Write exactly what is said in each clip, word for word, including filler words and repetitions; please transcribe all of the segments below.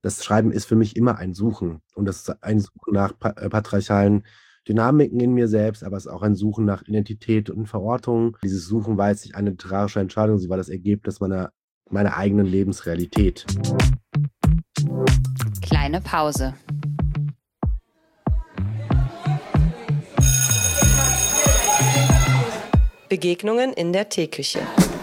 das Schreiben ist für mich immer ein Suchen. Und das ist ein Suchen nach pa äh, patriarchalen Dynamiken in mir selbst, aber es ist auch ein Suchen nach Identität und Verortung. Dieses Suchen war jetzt nicht eine literarische Entscheidung, sie war das Ergebnis meiner meiner eigenen Lebensrealität. Kleine Pause. Begegnungen in der Teeküche.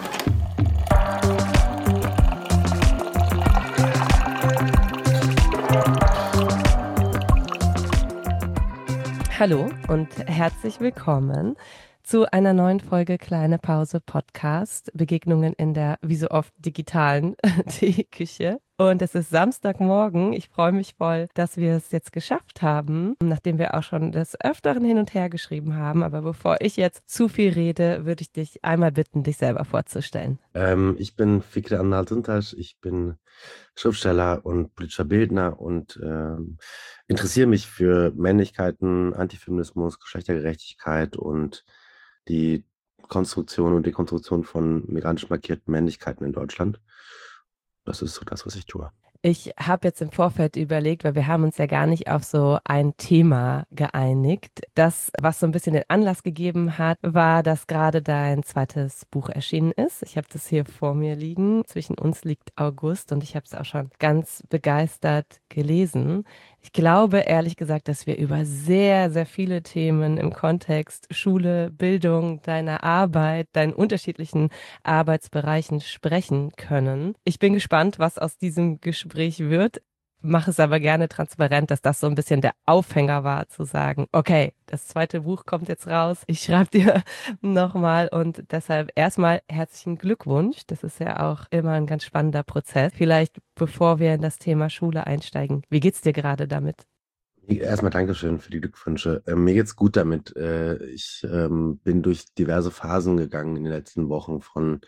Hallo und herzlich willkommen zu einer neuen Folge Kleine Pause Podcast. Begegnungen in der wie so oft digitalen Teeküche. Und es ist Samstagmorgen. Ich freue mich voll, dass wir es jetzt geschafft haben, nachdem wir auch schon des Öfteren hin und her geschrieben haben. Aber bevor ich jetzt zu viel rede, würde ich dich einmal bitten, dich selber vorzustellen. Ähm, ich bin Fikri Anhalt-Suntaş, ich bin Schriftsteller und politischer Bildner und ähm, interessiere mich für Männlichkeiten, Antifeminismus, Geschlechtergerechtigkeit und die Konstruktion und Dekonstruktion von migrantisch markierten Männlichkeiten in Deutschland. Das ist so das, was ich tue. Ich habe jetzt im Vorfeld überlegt, weil wir haben uns ja gar nicht auf so ein Thema geeinigt. Das, was so ein bisschen den Anlass gegeben hat, war, dass gerade dein zweites Buch erschienen ist. Ich habe das hier vor mir liegen. Zwischen uns liegt August und ich habe es auch schon ganz begeistert gelesen. Ich glaube ehrlich gesagt, dass wir über sehr, sehr viele Themen im Kontext Schule, Bildung, deiner Arbeit, deinen unterschiedlichen Arbeitsbereichen sprechen können. Ich bin gespannt, was aus diesem Gespräch wird. Mache es aber gerne transparent, dass das so ein bisschen der Aufhänger war, zu sagen, okay, das zweite Buch kommt jetzt raus. Ich schreibe dir nochmal und deshalb erstmal herzlichen Glückwunsch. Das ist ja auch immer ein ganz spannender Prozess. Vielleicht, bevor wir in das Thema Schule einsteigen, wie geht's dir gerade damit? Erstmal Dankeschön für die Glückwünsche. Ähm, mir geht's gut damit. Äh, ich ähm, bin durch diverse Phasen gegangen in den letzten Wochen von,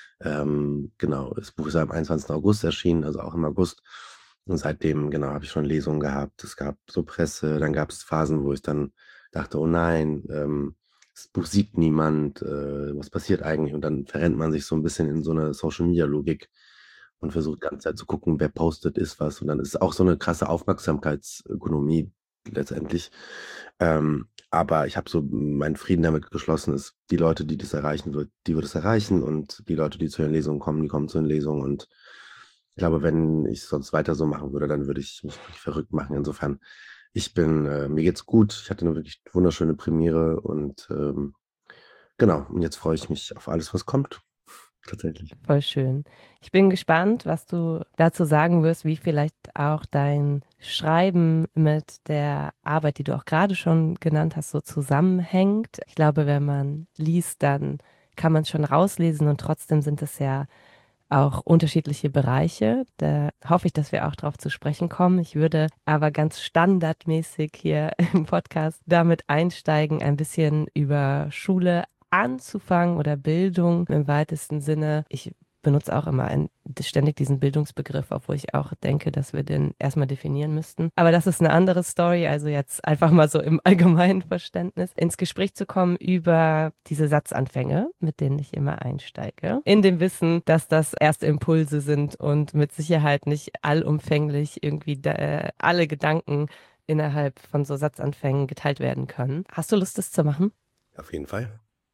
ähm, genau, das Buch ist am einundzwanzigsten August erschienen, also auch im August. Und seitdem, genau, habe ich schon Lesungen gehabt. Es gab so Presse, dann gab es Phasen, wo ich dann dachte, oh nein, ähm, das Buch sieht niemand, äh, was passiert eigentlich? Und dann verrennt man sich so ein bisschen in so eine Social-Media-Logik und versucht die ganze Zeit zu gucken, wer postet, ist was. Und dann ist es auch so eine krasse Aufmerksamkeitsökonomie letztendlich. Ähm, aber ich habe so meinen Frieden damit geschlossen, ist, die Leute, die das erreichen wird, die wird es erreichen. Und die Leute, die zu den Lesungen kommen, die kommen zu den Lesungen. Und ich glaube, wenn ich sonst weiter so machen würde, dann würde ich mich wirklich verrückt machen. Insofern, ich bin, äh, mir geht's gut. Ich hatte eine wirklich wunderschöne Premiere und ähm, genau, und jetzt freue ich mich auf alles, was kommt. Tatsächlich. Voll schön. Ich bin gespannt, was du dazu sagen wirst, wie vielleicht auch dein Schreiben mit der Arbeit, die du auch gerade schon genannt hast, so zusammenhängt. Ich glaube, wenn man liest, dann kann man es schon rauslesen und trotzdem sind es ja auch unterschiedliche Bereiche. Da hoffe ich, dass wir auch darauf zu sprechen kommen. Ich würde aber ganz standardmäßig hier im Podcast damit einsteigen, ein bisschen über Schule anzufangen oder Bildung im weitesten Sinne. Ich benutze auch immer ein, ständig diesen Bildungsbegriff, obwohl ich auch denke, dass wir den erstmal definieren müssten. Aber das ist eine andere Story, also jetzt einfach mal so im allgemeinen Verständnis ins Gespräch zu kommen über diese Satzanfänge, mit denen ich immer einsteige. In dem Wissen, dass das erste Impulse sind und mit Sicherheit nicht allumfänglich irgendwie da, äh, alle Gedanken innerhalb von so Satzanfängen geteilt werden können. Hast du Lust, das zu machen? Auf jeden Fall.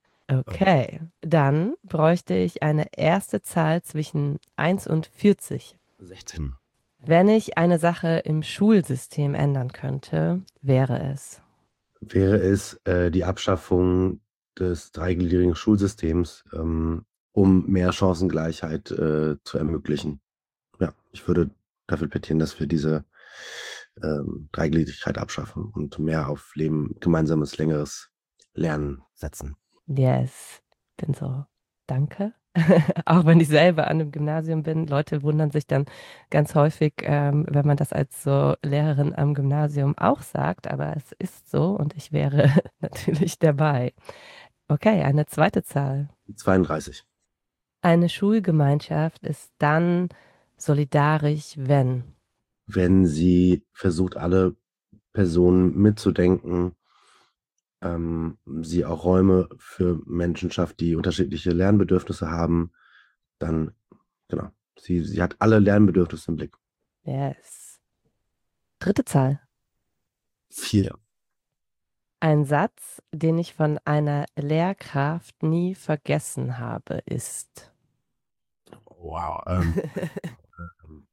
Okay, dann bräuchte ich eine erste Zahl zwischen eins und vierzig. sechzehn. Wenn ich eine Sache im Schulsystem ändern könnte, wäre es. Wäre es äh, die Abschaffung des dreigliedrigen Schulsystems, ähm, um mehr Chancengleichheit äh, zu ermöglichen. Ja, ich würde dafür plädieren, dass wir diese ähm, Dreigliedrigkeit abschaffen und mehr auf Leben, gemeinsames, längeres Lernen setzen. Yes, bin so, danke. Auch wenn ich selber an einem Gymnasium bin, Leute wundern sich dann ganz häufig, ähm, wenn man das als so Lehrerin am Gymnasium auch sagt, aber es ist so und ich wäre natürlich dabei. Okay, eine zweite Zahl. zweiunddreißig. Eine Schulgemeinschaft ist dann solidarisch, wenn. Wenn sie versucht, alle Personen mitzudenken, ähm, sie auch Räume für Menschen schafft, die unterschiedliche Lernbedürfnisse haben, dann, genau, sie, sie hat alle Lernbedürfnisse im Blick. Yes. Dritte Zahl. Vier. Ein Satz, den ich von einer Lehrkraft nie vergessen habe, ist. Wow. Ähm, ähm,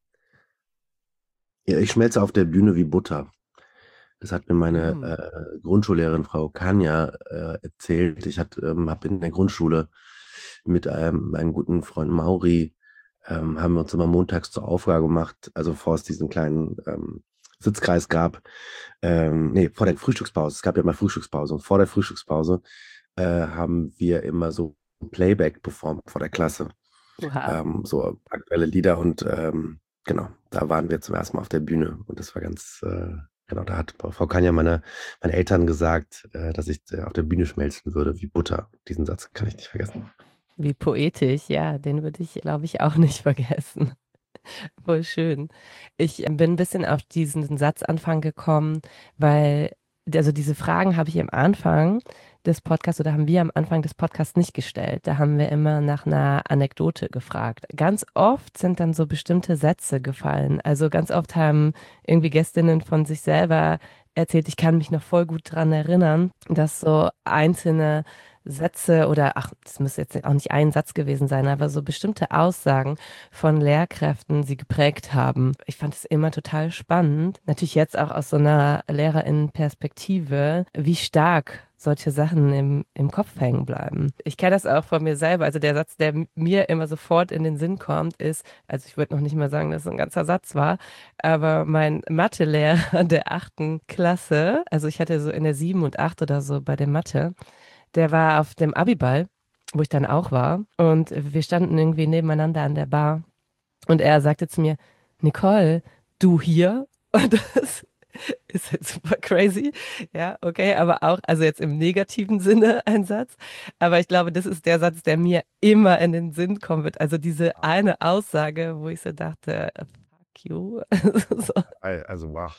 ja, ich schmelze auf der Bühne wie Butter. Das hat mir meine Mm. äh, Grundschullehrerin, Frau Kania, äh, erzählt. Ich ähm, habe in der Grundschule mit einem, meinem guten Freund Mauri, ähm, haben wir uns immer montags zur Aufgabe gemacht, also bevor es diesen kleinen ähm, Sitzkreis gab, ähm, nee, vor der Frühstückspause, es gab ja mal Frühstückspause und vor der Frühstückspause äh, haben wir immer so Playback performt vor der Klasse, Wow. ähm, so aktuelle Lieder und ähm, genau, da waren wir zum ersten Mal auf der Bühne und das war ganz, äh, genau, da hat Frau Kanja meine, meine Eltern gesagt, äh, dass ich äh, auf der Bühne schmelzen würde wie Butter. Diesen Satz kann ich nicht vergessen. Wie poetisch, ja, den würde ich, glaube ich, auch nicht vergessen. Voll schön. Ich ähm, bin ein bisschen auf diesen Satzanfang gekommen, weil, also diese Fragen habe ich am Anfang des Podcasts oder haben wir am Anfang des Podcasts nicht gestellt. Da haben wir immer nach einer Anekdote gefragt. Ganz oft sind dann so bestimmte Sätze gefallen. Also ganz oft haben irgendwie Gästinnen von sich selber erzählt, ich kann mich noch voll gut dran erinnern, dass so einzelne Sätze oder, ach, das müsste jetzt auch nicht ein Satz gewesen sein, aber so bestimmte Aussagen von Lehrkräften sie geprägt haben. Ich fand es immer total spannend, natürlich jetzt auch aus so einer Lehrerinnenperspektive, wie stark solche Sachen im, im Kopf hängen bleiben. Ich kenne das auch von mir selber. Also der Satz, der mir immer sofort in den Sinn kommt, ist, also ich würde noch nicht mal sagen, dass es ein ganzer Satz war, aber mein Mathelehrer der achten Klasse, also ich hatte so in der sieben und acht oder so bei der Mathe, der war auf dem Abiball, wo ich dann auch war. Und wir standen irgendwie nebeneinander an der Bar. Und er sagte zu mir, Nicole, du hier? Und das ist jetzt super crazy. Ja, okay, aber auch, also jetzt im negativen Sinne ein Satz. Aber ich glaube, das ist der Satz, der mir immer in den Sinn kommen wird. Also diese eine Aussage, wo ich so dachte, fuck you. So, Also, wow.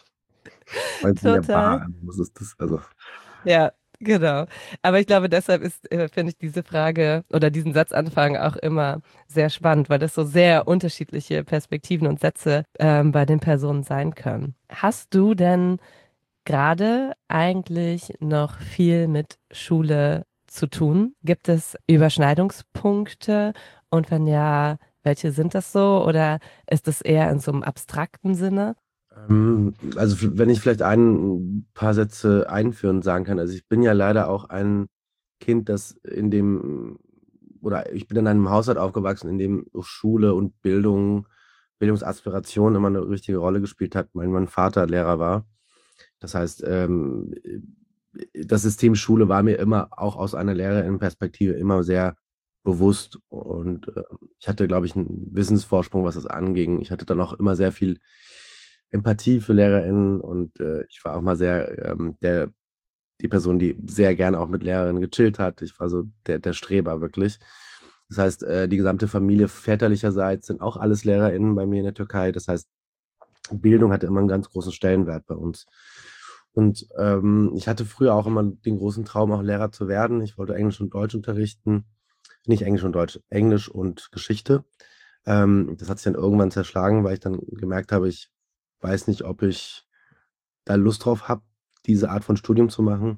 Weil in der total. Bar, was ist das? Also, Ja, genau. Aber ich glaube, deshalb ist, äh, finde ich diese Frage oder diesen Satzanfang auch immer sehr spannend, weil das so sehr unterschiedliche Perspektiven und Sätze ähm, bei den Personen sein können. Hast du denn gerade eigentlich noch viel mit Schule zu tun? Gibt es Überschneidungspunkte? Und wenn ja, welche sind das so? Oder ist es eher in so einem abstrakten Sinne? ähm, also f- wenn ich vielleicht ein paar Sätze einführend sagen kann, also ich bin ja leider auch ein Kind, das in dem, oder ich bin in einem Haushalt aufgewachsen, in dem Schule und Bildung, Bildungsaspiration immer eine richtige Rolle gespielt hat. Mein, mein Vater Lehrer war. Das heißt, ähm, das System Schule war mir immer auch aus einer Lehrerinnenperspektive immer sehr bewusst und äh, ich hatte, glaube ich, einen Wissensvorsprung, was das anging. Ich hatte dann auch immer sehr viel Empathie für LehrerInnen und äh, ich war auch mal sehr ähm, der, die Person, die sehr gerne auch mit Lehrerinnen gechillt hat. Ich war so der, der Streber wirklich. Das heißt, äh, die gesamte Familie väterlicherseits sind auch alles LehrerInnen bei mir in der Türkei. Das heißt, Bildung hatte immer einen ganz großen Stellenwert bei uns. Und ähm, ich hatte früher auch immer den großen Traum, auch Lehrer zu werden. Ich wollte Englisch und Deutsch unterrichten. Nicht Englisch und Deutsch, Englisch und Geschichte. Ähm, das hat sich dann irgendwann zerschlagen, weil ich dann gemerkt habe, ich weiß nicht, ob ich da Lust drauf habe, diese Art von Studium zu machen.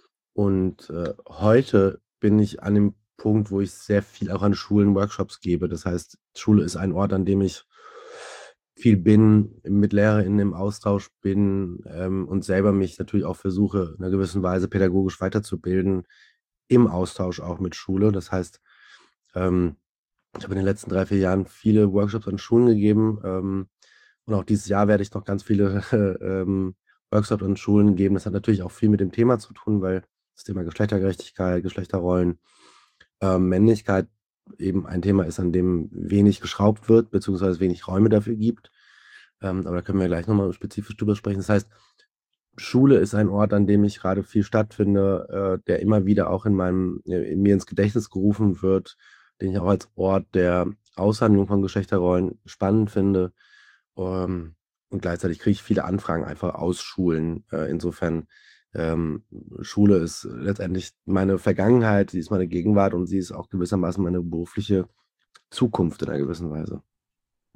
Und äh, heute bin ich an dem Punkt, wo ich sehr viel auch an Schulen Workshops gebe. Das heißt, Schule ist ein Ort, an dem ich viel bin, mit LehrerInnen im Austausch bin ähm, und selber mich natürlich auch versuche, in einer gewissen Weise pädagogisch weiterzubilden, im Austausch auch mit Schule. Das heißt, ähm, ich habe in den letzten drei, vier Jahren viele Workshops an Schulen gegeben. Ähm, und auch dieses Jahr werde ich noch ganz viele ähm, Workshops an Schulen geben. Das hat natürlich auch viel mit dem Thema zu tun, weil das Thema Geschlechtergerechtigkeit, Geschlechterrollen, ähm, Männlichkeit eben ein Thema ist, an dem wenig geschraubt wird, beziehungsweise wenig Räume dafür gibt. Ähm, aber da können wir gleich nochmal spezifisch drüber sprechen. Das heißt, Schule ist ein Ort, an dem ich gerade viel stattfinde, äh, der immer wieder auch in meinem, äh, in mir ins Gedächtnis gerufen wird, den ich auch als Ort der Aushandlung von Geschlechterrollen spannend finde. Ähm, und gleichzeitig kriege ich viele Anfragen einfach aus Schulen. Äh, insofern, ähm, Schule ist letztendlich meine Vergangenheit, sie ist meine Gegenwart und sie ist auch gewissermaßen meine berufliche Zukunft in einer gewissen Weise.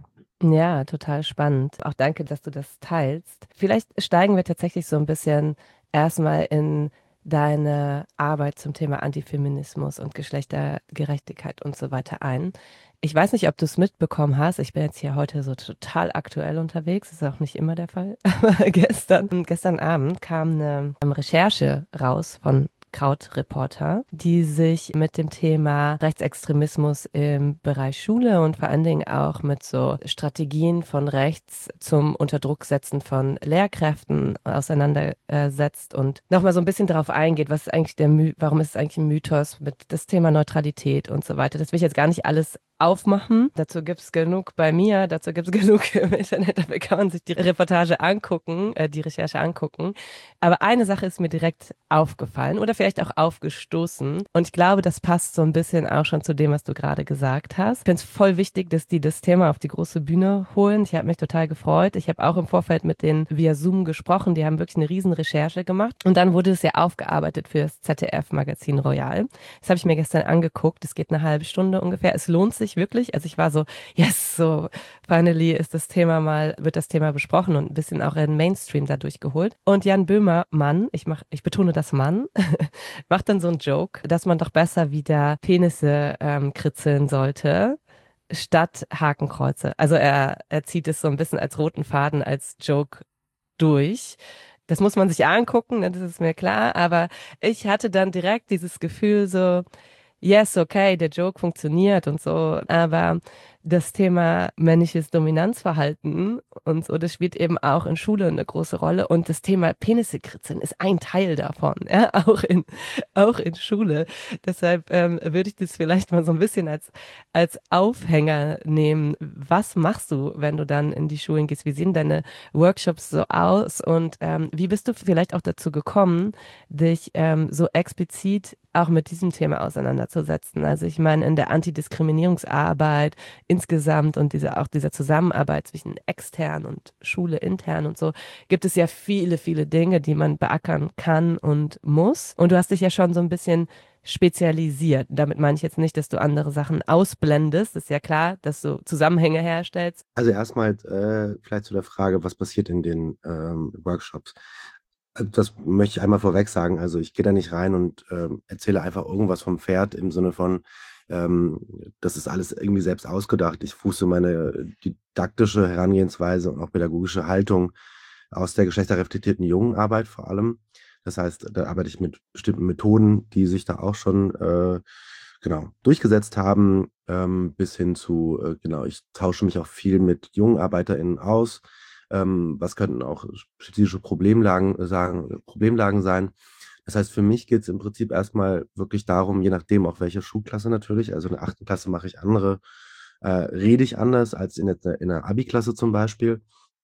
Ja, total spannend. Auch danke, dass du das teilst. Vielleicht steigen wir tatsächlich so ein bisschen erstmal in deine Arbeit zum Thema Antifeminismus und Geschlechtergerechtigkeit und so weiter ein. Ich weiß nicht, ob du es mitbekommen hast. Ich bin jetzt hier heute so total aktuell unterwegs. Ist auch nicht immer der Fall. Aber gestern, gestern Abend kam eine Recherche raus von Krautreporter, die sich mit dem Thema Rechtsextremismus im Bereich Schule und vor allen Dingen auch mit so Strategien von rechts zum Unterdrucksetzen von Lehrkräften auseinandersetzt und nochmal so ein bisschen darauf eingeht, was ist eigentlich der My warum ist es eigentlich ein Mythos mit das Thema Neutralität und so weiter. Das will ich jetzt gar nicht alles aufmachen. Dazu gibt es genug bei mir, dazu gibt es genug im Internet, dafür kann man sich die Reportage angucken, äh, die Recherche angucken. Aber eine Sache ist mir direkt aufgefallen oder vielleicht auch aufgestoßen. Und ich glaube, das passt so ein bisschen auch schon zu dem, was du gerade gesagt hast. Ich finde es voll wichtig, dass die das Thema auf die große Bühne holen. Ich habe mich total gefreut. Ich habe auch im Vorfeld mit denen via Zoom gesprochen. Die haben wirklich eine riesen Recherche gemacht. Und dann wurde es ja aufgearbeitet für das Z D F-Magazin Royal. Das habe ich mir gestern angeguckt. Es geht eine halbe Stunde ungefähr. Es lohnt sich wirklich. Also ich war so, yes, so finally ist das Thema mal, wird das Thema besprochen und ein bisschen auch in den Mainstream dadurch geholt. Und Jan Böhmer, Mann, ich mach, ich betone das Mann, macht dann so einen Joke, dass man doch besser wieder Penisse ähm, kritzeln sollte, statt Hakenkreuze. Also er, er zieht es so ein bisschen als roten Faden, als Joke durch. Das muss man sich angucken, ne, das ist mir klar, aber ich hatte dann direkt dieses Gefühl so, yes, okay, der Joke funktioniert und so, aber das Thema männliches Dominanzverhalten und so, das spielt eben auch in Schule eine große Rolle und das Thema Penisse kritzeln ist ein Teil davon, ja, auch in, auch in Schule. Deshalb ähm, würde ich das vielleicht mal so ein bisschen als, als Aufhänger nehmen. Was machst du, wenn du dann in die Schulen gehst? Wie sehen deine Workshops so aus und ähm, wie bist du vielleicht auch dazu gekommen, dich ähm, so explizit auch mit diesem Thema auseinanderzusetzen? Also ich meine, in der Antidiskriminierungsarbeit insgesamt und diese, auch dieser Zusammenarbeit zwischen extern und Schule intern und so, gibt es ja viele, viele Dinge, die man beackern kann und muss. Und du hast dich ja schon so ein bisschen spezialisiert. Damit meine ich jetzt nicht, dass du andere Sachen ausblendest. Ist ja klar, dass du Zusammenhänge herstellst. Also erstmal äh, vielleicht zu der Frage, was passiert in den ähm, Workshops. Also das möchte ich einmal vorweg sagen. Also ich gehe da nicht rein und ähm, erzähle einfach irgendwas vom Pferd im Sinne von, ähm, das ist alles irgendwie selbst ausgedacht. Ich fuße meine didaktische Herangehensweise und auch pädagogische Haltung aus der geschlechterreflektierten Jungenarbeit vor allem. Das heißt, da arbeite ich mit bestimmten Methoden, die sich da auch schon äh, genau durchgesetzt haben, ähm, bis hin zu, äh, genau, ich tausche mich auch viel mit JungenarbeiterInnen aus. Ähm, was könnten auch spezifische Problemlagen, äh, sagen, Problemlagen sein? Das heißt, für mich geht es im Prinzip erstmal wirklich darum, je nachdem auch welche Schulklasse natürlich, also in der achten Klasse mache ich andere, äh, rede ich anders als in der, in der Abi-Klasse zum Beispiel.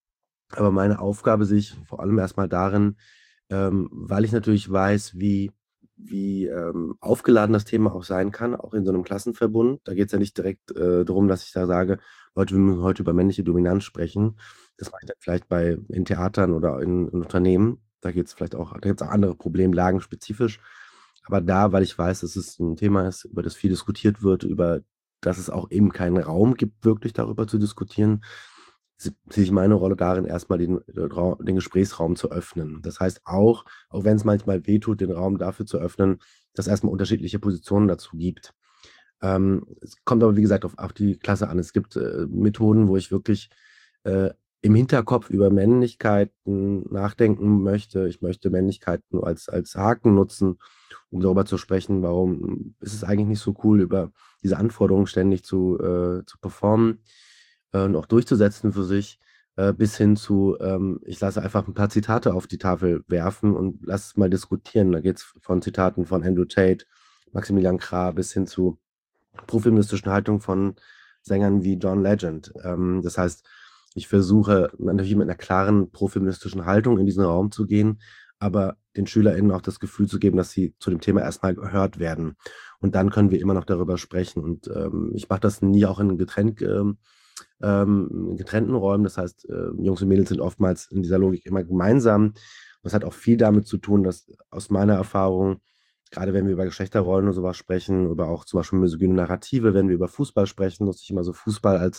Aber meine Aufgabe sehe ich vor allem erstmal darin, ähm, weil ich natürlich weiß, wie, wie ähm, aufgeladen das Thema auch sein kann, auch in so einem Klassenverbund. Da geht es ja nicht direkt äh, darum, dass ich da sage, Leute, wir müssen heute über männliche Dominanz sprechen. Das mache ich dann vielleicht bei, in Theatern oder in, in Unternehmen. Da geht es vielleicht auch, da gibt es auch andere Problemlagen spezifisch. Aber da, weil ich weiß, dass es ein Thema ist, über das viel diskutiert wird, über das es auch eben keinen Raum gibt, wirklich darüber zu diskutieren, se- sehe ich meine Rolle darin, erstmal den, äh, Rau- den Gesprächsraum zu öffnen. Das heißt auch, auch wenn es manchmal wehtut, den Raum dafür zu öffnen, dass es erstmal unterschiedliche Positionen dazu gibt. Ähm, es kommt aber, wie gesagt, auf, auf die Klasse an. Es gibt äh, Methoden, wo ich wirklich äh, im Hinterkopf über Männlichkeiten nachdenken möchte. Ich möchte Männlichkeiten als, als Haken nutzen, um darüber zu sprechen, warum ist es eigentlich nicht so cool, über diese Anforderungen ständig zu, äh, zu performen äh, und auch durchzusetzen für sich, äh, bis hin zu, ähm, ich lasse einfach ein paar Zitate auf die Tafel werfen und lasse es mal diskutieren. Da geht es von Zitaten von Andrew Tate, Maximilian Krah bis hin zu profeministischen Haltung von Sängern wie John Legend. Ähm, das heißt, ich versuche natürlich mit einer klaren profeministischen Haltung in diesen Raum zu gehen, aber den SchülerInnen auch das Gefühl zu geben, dass sie zu dem Thema erstmal gehört werden. Und dann können wir immer noch darüber sprechen. Und ähm, ich mache das nie auch in Getränk, ähm, ähm, in getrennten Räumen. Das heißt, äh, Jungs und Mädels sind oftmals in dieser Logik immer gemeinsam. Das hat auch viel damit zu tun, dass aus meiner Erfahrung, gerade wenn wir über Geschlechterrollen und sowas sprechen, oder auch zum Beispiel misogyne Narrative, wenn wir über Fußball sprechen, nutze ich immer so Fußball als,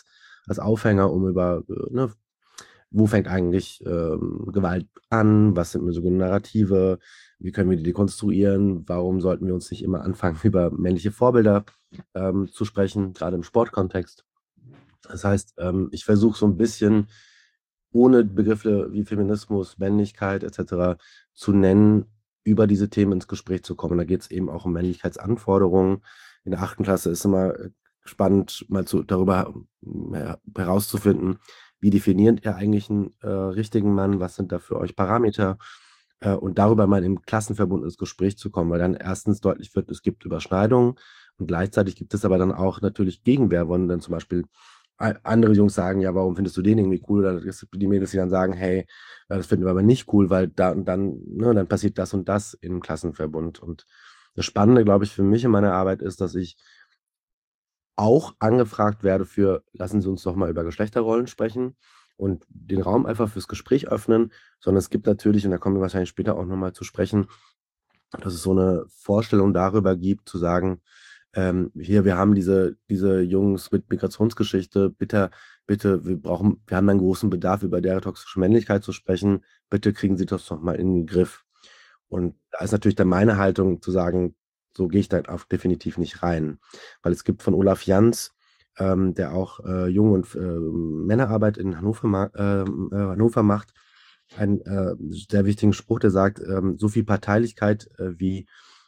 als Aufhänger, um über, äh, ne, wo fängt eigentlich ähm, Gewalt an, was sind so Narrative, wie können wir die dekonstruieren, warum sollten wir uns nicht immer anfangen, über männliche Vorbilder ähm, zu sprechen, gerade im Sportkontext. Das heißt, ähm, ich versuche so ein bisschen ohne Begriffe wie Feminismus, Männlichkeit et cetera zu nennen, über diese Themen ins Gespräch zu kommen. Da geht es eben auch um Männlichkeitsanforderungen. In der achten Klasse ist immer äh, spannend, mal zu, darüber äh, herauszufinden, wie definiert ihr eigentlich einen äh, richtigen Mann, was sind da für euch Parameter äh, und darüber mal im Klassenverbund ins Gespräch zu kommen, weil dann erstens deutlich wird, es gibt Überschneidungen und gleichzeitig gibt es aber dann auch natürlich Gegenwehr, wenn dann zum Beispiel a- andere Jungs sagen, ja, warum findest du den irgendwie cool? Oder es gibt die Mädels, die dann sagen, hey, äh, das finden wir aber nicht cool, weil da und dann, ne, dann passiert das und das im Klassenverbund. Und das Spannende, glaube ich, für mich in meiner Arbeit ist, dass ich auch angefragt werde für, lassen Sie uns doch mal über Geschlechterrollen sprechen und den Raum einfach fürs Gespräch öffnen, sondern es gibt natürlich, und da kommen wir wahrscheinlich später auch nochmal zu sprechen, dass es so eine Vorstellung darüber gibt, zu sagen, ähm, hier, wir haben diese, diese Jungs mit Migrationsgeschichte, bitte, bitte, wir brauchen, wir haben einen großen Bedarf, über deren toxische Männlichkeit zu sprechen, bitte kriegen Sie das doch mal in den Griff. Und da ist natürlich dann meine Haltung zu sagen, so gehe ich da auch definitiv nicht rein. Weil es gibt von Olaf Jans, ähm, der auch äh, Jungen- und äh, Männerarbeit in Hannover, ma ähm, äh, Hannover macht, einen äh, sehr wichtigen Spruch, der sagt, ähm, so viel Parteilichkeit äh, wie,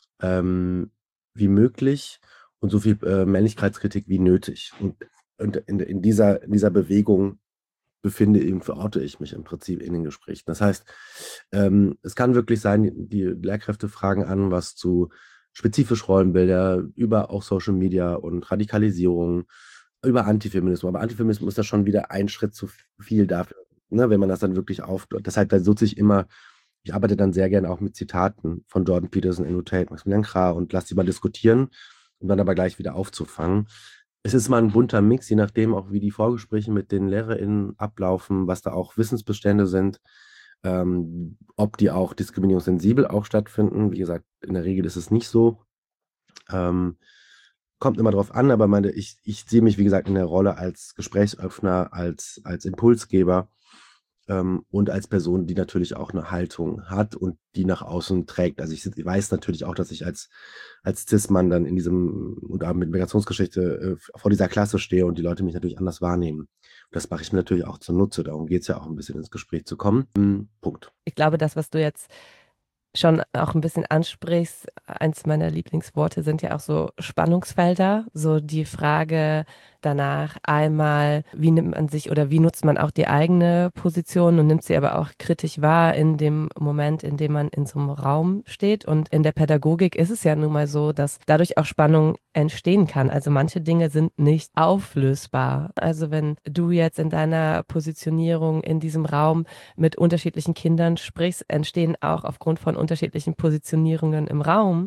ähm, wie möglich und so viel äh, Männlichkeitskritik wie nötig. Und, und in, in, dieser, in dieser Bewegung befinde, eben verorte ich mich im Prinzip in den Gesprächen. Das heißt, ähm, es kann wirklich sein, die Lehrkräfte fragen an, was zu spezifisch Rollenbilder, über auch Social Media und Radikalisierung, über Antifeminismus. Aber Antifeminismus ist ja schon wieder ein Schritt zu viel dafür, ne, wenn man das dann wirklich auf. Deshalb da nutze ich immer, ich arbeite dann sehr gerne auch mit Zitaten von Jordan Peterson, Andrew Tate, Maximilian Krah und lasse die mal diskutieren, um dann aber gleich wieder aufzufangen. Es ist mal ein bunter Mix, je nachdem auch, wie die Vorgespräche mit den LehrerInnen ablaufen, was da auch Wissensbestände sind, ähm, ob die auch diskriminierungssensibel auch stattfinden. Wie gesagt, in der Regel ist es nicht so. Ähm, kommt immer drauf an, aber meine, ich, ich sehe mich, wie gesagt, in der Rolle als Gesprächsöffner, als, als Impulsgeber ähm, und als Person, die natürlich auch eine Haltung hat und die nach außen trägt. Also ich, ich weiß natürlich auch, dass ich als, als Cis-Mann dann in diesem, oder mit Migrationsgeschichte äh, vor dieser Klasse stehe und die Leute mich natürlich anders wahrnehmen. Das mache ich mir natürlich auch zunutze. Darum geht es ja auch ein bisschen ins Gespräch zu kommen. Hm, Punkt. Ich glaube, das, was du jetzt schon auch ein bisschen ansprichst, eins meiner Lieblingsworte sind ja auch so Spannungsfelder, so die Frage danach einmal, wie nimmt man sich oder wie nutzt man auch die eigene Position und nimmt sie aber auch kritisch wahr in dem Moment, in dem man in so einem Raum steht. Und in der Pädagogik ist es ja nun mal so, dass dadurch auch Spannung entstehen kann. Also manche Dinge sind nicht auflösbar. Also wenn du jetzt in deiner Positionierung in diesem Raum mit unterschiedlichen Kindern sprichst, entstehen auch aufgrund von unterschiedlichen Positionierungen im Raum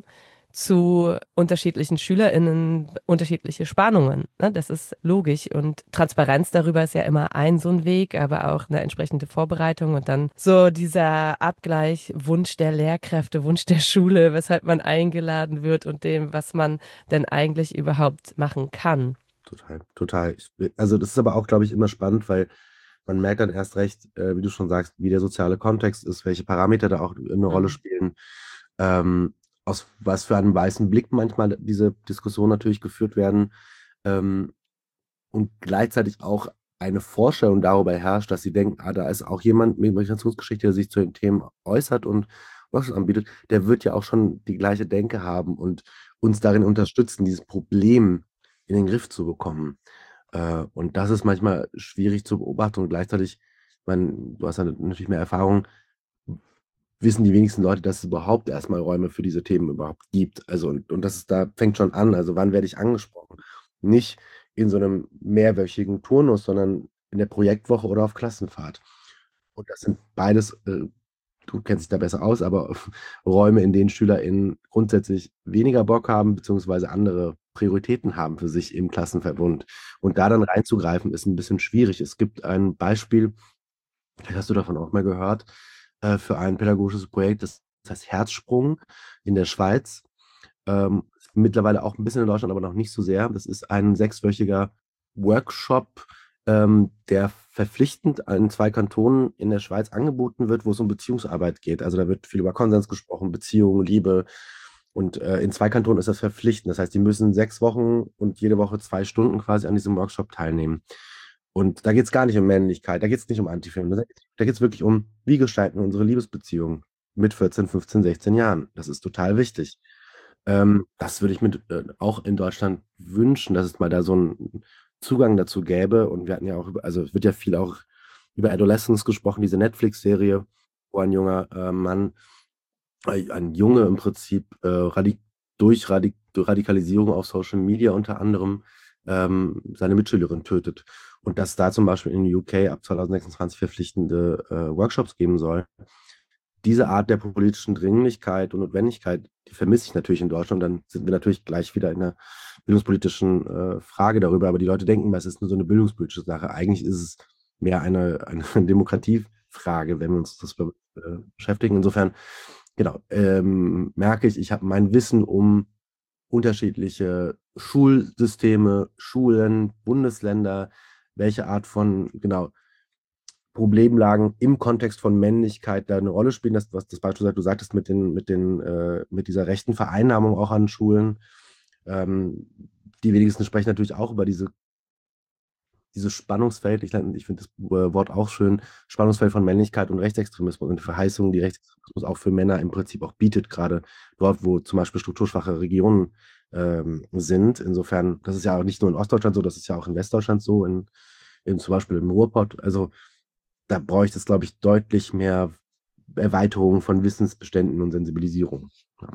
zu unterschiedlichen SchülerInnen unterschiedliche Spannungen. Ne? Das ist logisch. Und Transparenz darüber ist ja immer ein so ein Weg, aber auch eine entsprechende Vorbereitung und dann so dieser Abgleich, Wunsch der Lehrkräfte, Wunsch der Schule, weshalb man eingeladen wird und dem, was man denn eigentlich überhaupt machen kann. Total, total. Ich, also das ist aber auch, glaube ich, immer spannend, weil man merkt dann erst recht, äh, wie du schon sagst, wie der soziale Kontext ist, welche Parameter da auch eine Rolle Mhm. spielen, ähm, aus was für einem weißen Blick manchmal diese Diskussionen natürlich geführt werden, ähm, und gleichzeitig auch eine Vorstellung darüber herrscht, dass sie denken, ah, da ist auch jemand mit Migrationsgeschichte, der sich zu den Themen äußert und was anbietet, der wird ja auch schon die gleiche Denke haben und uns darin unterstützen, dieses Problem in den Griff zu bekommen. Äh, und das ist manchmal schwierig zu beobachten und gleichzeitig, man, du hast ja natürlich mehr Erfahrung, wissen die wenigsten Leute, dass es überhaupt erstmal Räume für diese Themen überhaupt gibt. Also, und, und das ist, da fängt schon an. Also, wann werde ich angesprochen? Nicht in so einem mehrwöchigen Turnus, sondern in der Projektwoche oder auf Klassenfahrt. Und das sind beides, äh, du kennst dich da besser aus, aber Räume, in denen SchülerInnen grundsätzlich weniger Bock haben, beziehungsweise andere Prioritäten haben für sich im Klassenverbund. Und da dann reinzugreifen, ist ein bisschen schwierig. Es gibt ein Beispiel, vielleicht hast du davon auch mal gehört, äh, für ein pädagogisches Projekt, das heißt Herzsprung in der Schweiz. Ähm, mittlerweile auch ein bisschen in Deutschland, aber noch nicht so sehr. Das ist ein sechswöchiger Workshop ähm, der verpflichtend in zwei Kantonen in der Schweiz angeboten wird, wo es um Beziehungsarbeit geht. Also da wird viel über Konsens gesprochen, Beziehung, Liebe. Und äh, in zwei Kantonen ist das verpflichtend. Das heißt, die müssen sechs Wochen und jede Woche zwei Stunden quasi an diesem Workshop teilnehmen. Und da geht es gar nicht um Männlichkeit, da geht es nicht um Antifilm. Da, da geht es wirklich um, wie gestalten wir unsere Liebesbeziehung mit vierzehn, fünfzehn, sechzehn Jahren. Das ist total wichtig. Ähm, das würde ich mir äh, auch in Deutschland wünschen, dass es mal da so einen Zugang dazu gäbe. Und wir hatten ja auch, über, also es wird ja viel auch über Adolescence gesprochen, diese Netflix-Serie, wo ein junger äh, Mann, äh, ein Junge im Prinzip äh, radik durch, radik durch Radikalisierung auf Social Media unter anderem ähm, seine Mitschülerin tötet. Und dass da zum Beispiel in den U K ab zwanzig sechsundzwanzig verpflichtende äh, Workshops geben soll. Diese Art der politischen Dringlichkeit und Notwendigkeit, die vermisse ich natürlich in Deutschland. Dann sind wir natürlich gleich wieder in einer bildungspolitischen äh, Frage darüber. Aber die Leute denken, es ist nur so eine bildungspolitische Sache. Eigentlich ist es mehr eine, eine Demokratiefrage, wenn wir uns das be äh, beschäftigen. Insofern, genau, ähm, merke ich, ich habe mein Wissen um unterschiedliche Schulsysteme, Schulen, Bundesländer, welche Art von, genau, Problemlagen im Kontext von Männlichkeit da eine Rolle spielen. Das, was das Beispiel sagt, du sagtest mit, den, mit, den, äh, mit dieser rechten Vereinnahmung auch an Schulen. Ähm, die wenigsten sprechen natürlich auch über diese, dieses Spannungsfeld. Ich, ich finde das Wort auch schön. Spannungsfeld von Männlichkeit und Rechtsextremismus und die Verheißungen, die Rechtsextremismus auch für Männer im Prinzip auch bietet, gerade dort, wo zum Beispiel strukturschwache Regionen ähm, sind. Insofern, das ist ja auch nicht nur in Ostdeutschland so, das ist ja auch in Westdeutschland so, in, in zum Beispiel im Ruhrpott. Also da bräuchte es, glaube ich, deutlich mehr Erweiterung von Wissensbeständen und Sensibilisierung. Ja.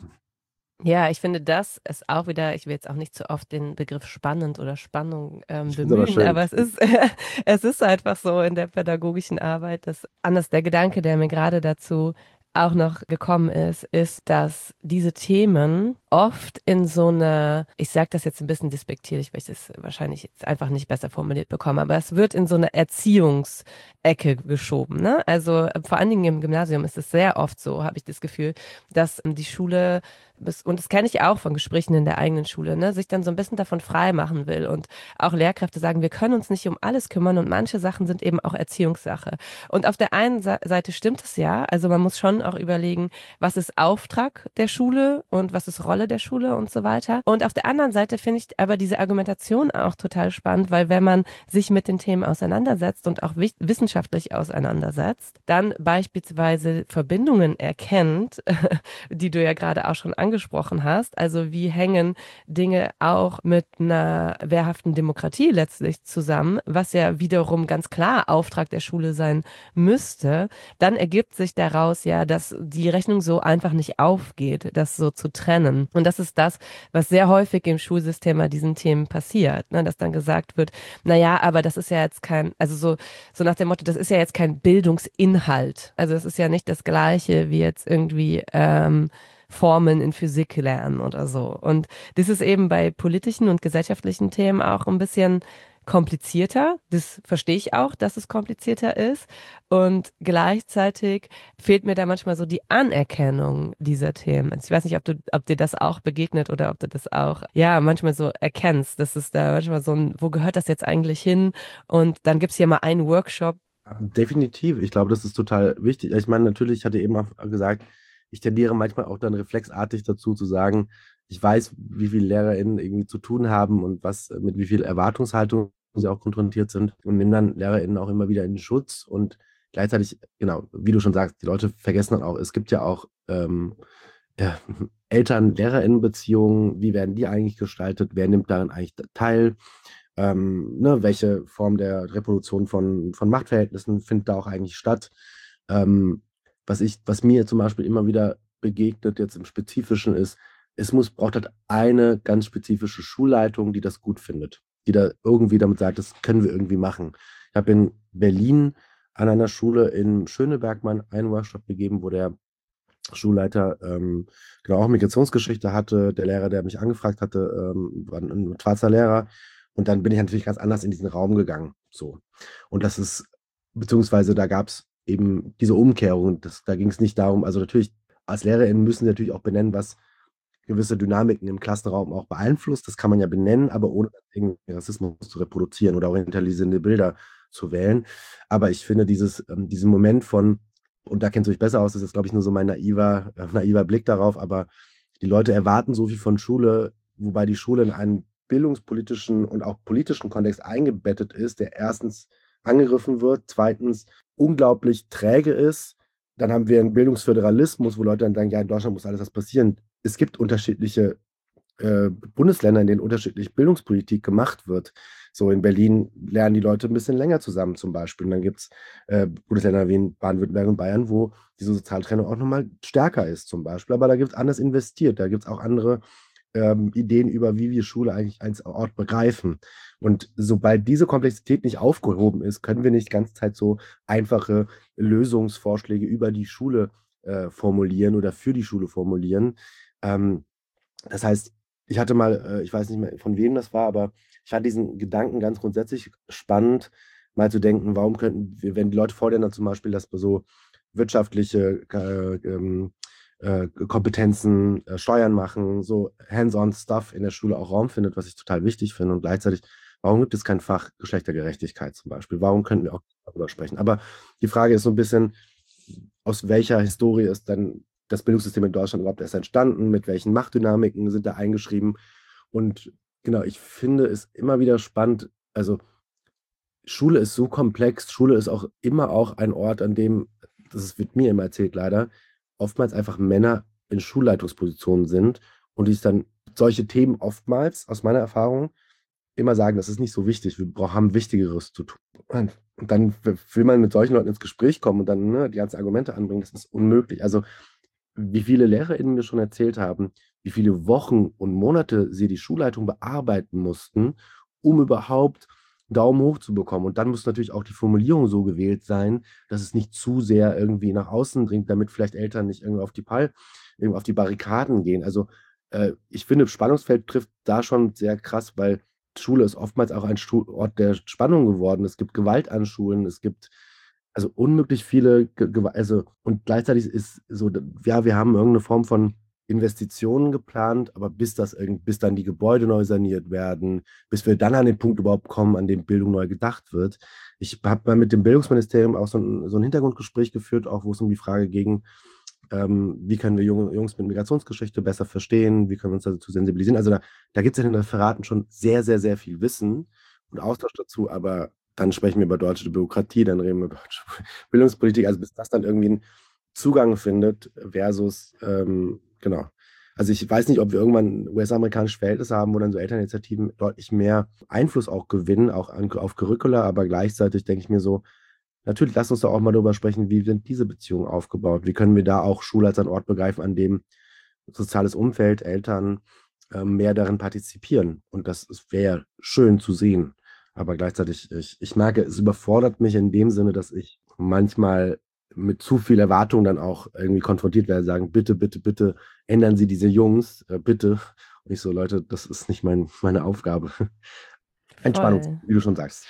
Ja, ich finde, das ist auch wieder, ich will jetzt auch nicht zu oft den Begriff spannend oder Spannung ähm, Ich finde es aber bemühen, schön. aber es ist, es ist einfach so in der pädagogischen Arbeit, dass anders der Gedanke, der mir gerade dazu auch noch gekommen ist, ist, dass diese Themen oft in so eine, ich sage das jetzt ein bisschen despektierlich, weil ich das wahrscheinlich jetzt einfach nicht besser formuliert bekomme, aber es wird in so eine Erziehungsecke geschoben. Ne? Also äh, vor allen Dingen im Gymnasium ist es sehr oft so, habe ich das Gefühl, dass ähm, die Schule bis- und das kenne ich auch von Gesprächen in der eigenen Schule, ne, sich dann so ein bisschen davon frei machen will und auch Lehrkräfte sagen, wir können uns nicht um alles kümmern und manche Sachen sind eben auch Erziehungssache. Und auf der einen Sa- Seite stimmt es ja, also man muss schon auch überlegen, was ist Auftrag der Schule und was ist Rolle der Schule und so weiter. Und auf der anderen Seite finde ich aber diese Argumentation auch total spannend, weil wenn man sich mit den Themen auseinandersetzt und auch wis- wissenschaftlich auseinandersetzt, dann beispielsweise Verbindungen erkennt, die du ja gerade auch schon angesprochen hast. Also wie hängen Dinge auch mit einer wehrhaften Demokratie letztlich zusammen, was ja wiederum ganz klar Auftrag der Schule sein müsste. Dann ergibt sich daraus ja, dass die Rechnung so einfach nicht aufgeht, das so zu trennen. Und das ist das, was sehr häufig im Schulsystem bei diesen Themen passiert, ne? Dass dann gesagt wird, naja, aber das ist ja jetzt kein, also so, so nach dem Motto, das ist ja jetzt kein Bildungsinhalt. Also es ist ja nicht das Gleiche wie jetzt irgendwie ähm, Formeln in Physik lernen oder so. Und das ist eben bei politischen und gesellschaftlichen Themen auch ein bisschen komplizierter. Das verstehe ich auch, dass es komplizierter ist. Und gleichzeitig fehlt mir da manchmal so die Anerkennung dieser Themen. Also ich weiß nicht, ob du, ob dir das auch begegnet oder ob du das auch, ja, manchmal so erkennst. Das ist da manchmal so ein, wo gehört das jetzt eigentlich hin? Und dann gibt es hier mal einen Workshop. Definitiv. Ich glaube, das ist total wichtig. Ich meine, natürlich, ich hatte eben auch gesagt, ich tendiere manchmal auch dann reflexartig dazu zu sagen, ich weiß, wie viele LehrerInnen irgendwie zu tun haben und was, mit wie viel Erwartungshaltung sie auch konfrontiert sind und nehme dann LehrerInnen auch immer wieder in den Schutz und gleichzeitig, genau, wie du schon sagst, die Leute vergessen dann auch, es gibt ja auch ähm, ja, Eltern-LehrerInnen-Beziehungen, wie werden die eigentlich gestaltet, wer nimmt daran eigentlich teil? Ähm, ne, welche Form der Reproduktion von, von Machtverhältnissen findet da auch eigentlich statt? Ähm, was ich, was mir zum Beispiel immer wieder begegnet, jetzt im Spezifischen ist, es muss, braucht halt eine ganz spezifische Schulleitung, die das gut findet, die da irgendwie damit sagt, das können wir irgendwie machen. Ich habe in Berlin an einer Schule in Schöneberg mal einen Workshop gegeben, wo der Schulleiter ähm, genau auch Migrationsgeschichte hatte. Der Lehrer, der mich angefragt hatte, ähm, war ein, ein schwarzer Lehrer. Und dann bin ich natürlich ganz anders in diesen Raum gegangen. So. Und das ist, beziehungsweise da gab es eben diese Umkehrung. Das, da ging es nicht darum, also natürlich, als LehrerInnen müssen sie natürlich auch benennen, was gewisse Dynamiken im Klassenraum auch beeinflusst. Das kann man ja benennen, aber ohne irgendwie Rassismus zu reproduzieren oder orientalisierende Bilder zu wählen. Aber ich finde dieses, ähm, diesen Moment von, und da kennst du dich besser aus, das ist, glaube ich, nur so mein naiver, äh, naiver Blick darauf, aber die Leute erwarten so viel von Schule, wobei die Schule in einen bildungspolitischen und auch politischen Kontext eingebettet ist, der erstens angegriffen wird, zweitens unglaublich träge ist. Dann haben wir einen Bildungsföderalismus, wo Leute dann sagen, ja, in Deutschland muss alles das passieren. Es gibt unterschiedliche äh, Bundesländer, in denen unterschiedlich Bildungspolitik gemacht wird. So in Berlin lernen die Leute ein bisschen länger zusammen zum Beispiel. Und dann gibt es äh, Bundesländer wie in Baden-Württemberg und Bayern, wo diese Sozialtrennung auch nochmal stärker ist zum Beispiel. Aber da gibt es anders investiert. Da gibt es auch andere ähm, Ideen über, wie wir Schule eigentlich als Ort begreifen. Und sobald diese Komplexität nicht aufgehoben ist, können wir nicht die ganze Zeit so einfache Lösungsvorschläge über die Schule äh, formulieren oder für die Schule formulieren. Ähm, das heißt, ich hatte mal, äh, ich weiß nicht mehr, von wem das war, aber ich fand diesen Gedanken ganz grundsätzlich spannend, mal zu denken, warum könnten wir, wenn die Leute fordern dann zum Beispiel, dass wir so wirtschaftliche äh, ähm, äh, Kompetenzen, äh, Steuern machen, so Hands-on-Stuff in der Schule auch Raum findet, was ich total wichtig finde. Und gleichzeitig, warum gibt es kein Fach Geschlechtergerechtigkeit zum Beispiel? Warum könnten wir auch darüber sprechen? Aber die Frage ist so ein bisschen, aus welcher Historie ist dann das Bildungssystem in Deutschland überhaupt erst entstanden? Mit welchen Machtdynamiken sind da eingeschrieben? Und genau, ich finde es immer wieder spannend, also Schule ist so komplex, Schule ist auch immer auch ein Ort, an dem, das wird mir immer erzählt leider, oftmals einfach Männer in Schulleitungspositionen sind und die es dann solche Themen oftmals, aus meiner Erfahrung, immer sagen, das ist nicht so wichtig, wir brauch- haben Wichtigeres zu tun. Und dann will man mit solchen Leuten ins Gespräch kommen und dann ne, die ganzen Argumente anbringen, das ist unmöglich. Also wie viele LehrerInnen mir schon erzählt haben, wie viele Wochen und Monate sie die Schulleitung bearbeiten mussten, um überhaupt Daumen hoch zu bekommen. Und dann muss natürlich auch die Formulierung so gewählt sein, dass es nicht zu sehr irgendwie nach außen dringt, damit vielleicht Eltern nicht irgendwie auf die Pal irgendwie auf die Barrikaden gehen. Also äh, ich finde, Spannungsfeld trifft da schon sehr krass, weil Schule ist oftmals auch ein Stu Ort der Spannung geworden. Es gibt Gewalt an Schulen, es gibt also unmöglich viele, Ge Gew also und gleichzeitig ist so, ja, wir haben irgendeine Form von Investitionen geplant, aber bis das irgend bis dann die Gebäude neu saniert werden, bis wir dann an den Punkt überhaupt kommen, an dem Bildung neu gedacht wird. Ich habe mal mit dem Bildungsministerium auch so ein so 'n Hintergrundgespräch geführt, auch wo es um die Frage ging, ähm, wie können wir Junge Jungs mit Migrationsgeschichte besser verstehen, wie können wir uns dazu sensibilisieren. Also, da da gibt es in den Referaten schon sehr, sehr, sehr viel Wissen und Austausch dazu, aber dann sprechen wir über deutsche Bürokratie, dann reden wir über deutsche Bildungspolitik, also bis das dann irgendwie einen Zugang findet versus, ähm, genau. Also ich weiß nicht, ob wir irgendwann ein U S-amerikanisches Verhältnis haben, wo dann so Elterninitiativen deutlich mehr Einfluss auch gewinnen, auch an, auf Curricula, aber gleichzeitig denke ich mir so, natürlich, lass uns doch auch mal darüber sprechen, wie sind diese Beziehungen aufgebaut? Wie können wir da auch Schule als einen Ort begreifen, an dem soziales Umfeld, Eltern ähm, mehr darin partizipieren? Und das wäre schön zu sehen. Aber gleichzeitig, ich, ich merke, es überfordert mich in dem Sinne, dass ich manchmal mit zu viel Erwartung dann auch irgendwie konfrontiert werde, sagen, bitte, bitte, bitte ändern Sie diese Jungs, äh, bitte. Und ich so, Leute, das ist nicht mein, meine Aufgabe. Entspannung, Voll. wie du schon sagst.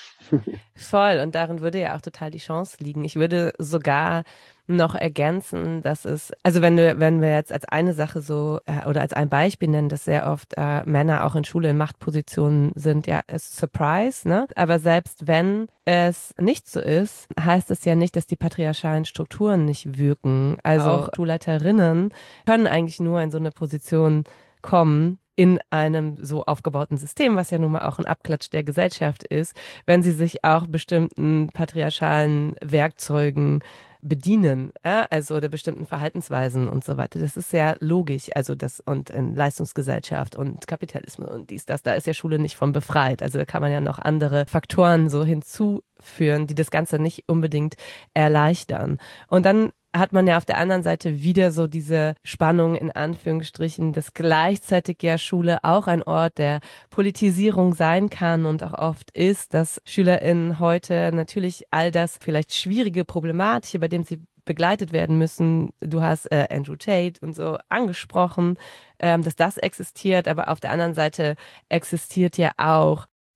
Voll. Und darin würde ja auch total die Chance liegen. Ich würde sogar noch ergänzen, dass es, also wenn wir, wenn wir jetzt als eine Sache so äh, oder als ein Beispiel nennen, dass sehr oft äh, Männer auch in Schule in Machtpositionen sind, ja, ist Surprise, ne? Aber selbst wenn es nicht so ist, heißt es ja nicht, dass die patriarchalen Strukturen nicht wirken. Also auch Schulleiterinnen können eigentlich nur in so eine Position kommen in einem so aufgebauten System, was ja nun mal auch ein Abklatsch der Gesellschaft ist, wenn sie sich auch bestimmten patriarchalen Werkzeugen bedienen, ja? Also oder bestimmten Verhaltensweisen und so weiter. Das ist sehr logisch. Also das und in Leistungsgesellschaft und Kapitalismus und dies, das, da ist ja Schule nicht von befreit. Also da kann man ja noch andere Faktoren so hinzuführen, die das Ganze nicht unbedingt erleichtern. Und dann hat man ja auf der anderen Seite wieder so diese Spannung in Anführungsstrichen, dass gleichzeitig ja Schule auch ein Ort der Politisierung sein kann und auch oft ist, dass SchülerInnen heute natürlich all das vielleicht schwierige, problematische, bei dem sie begleitet werden müssen. Du hast äh, Andrew Tate und so angesprochen, ähm, dass das existiert, aber auf der anderen Seite existiert ja auch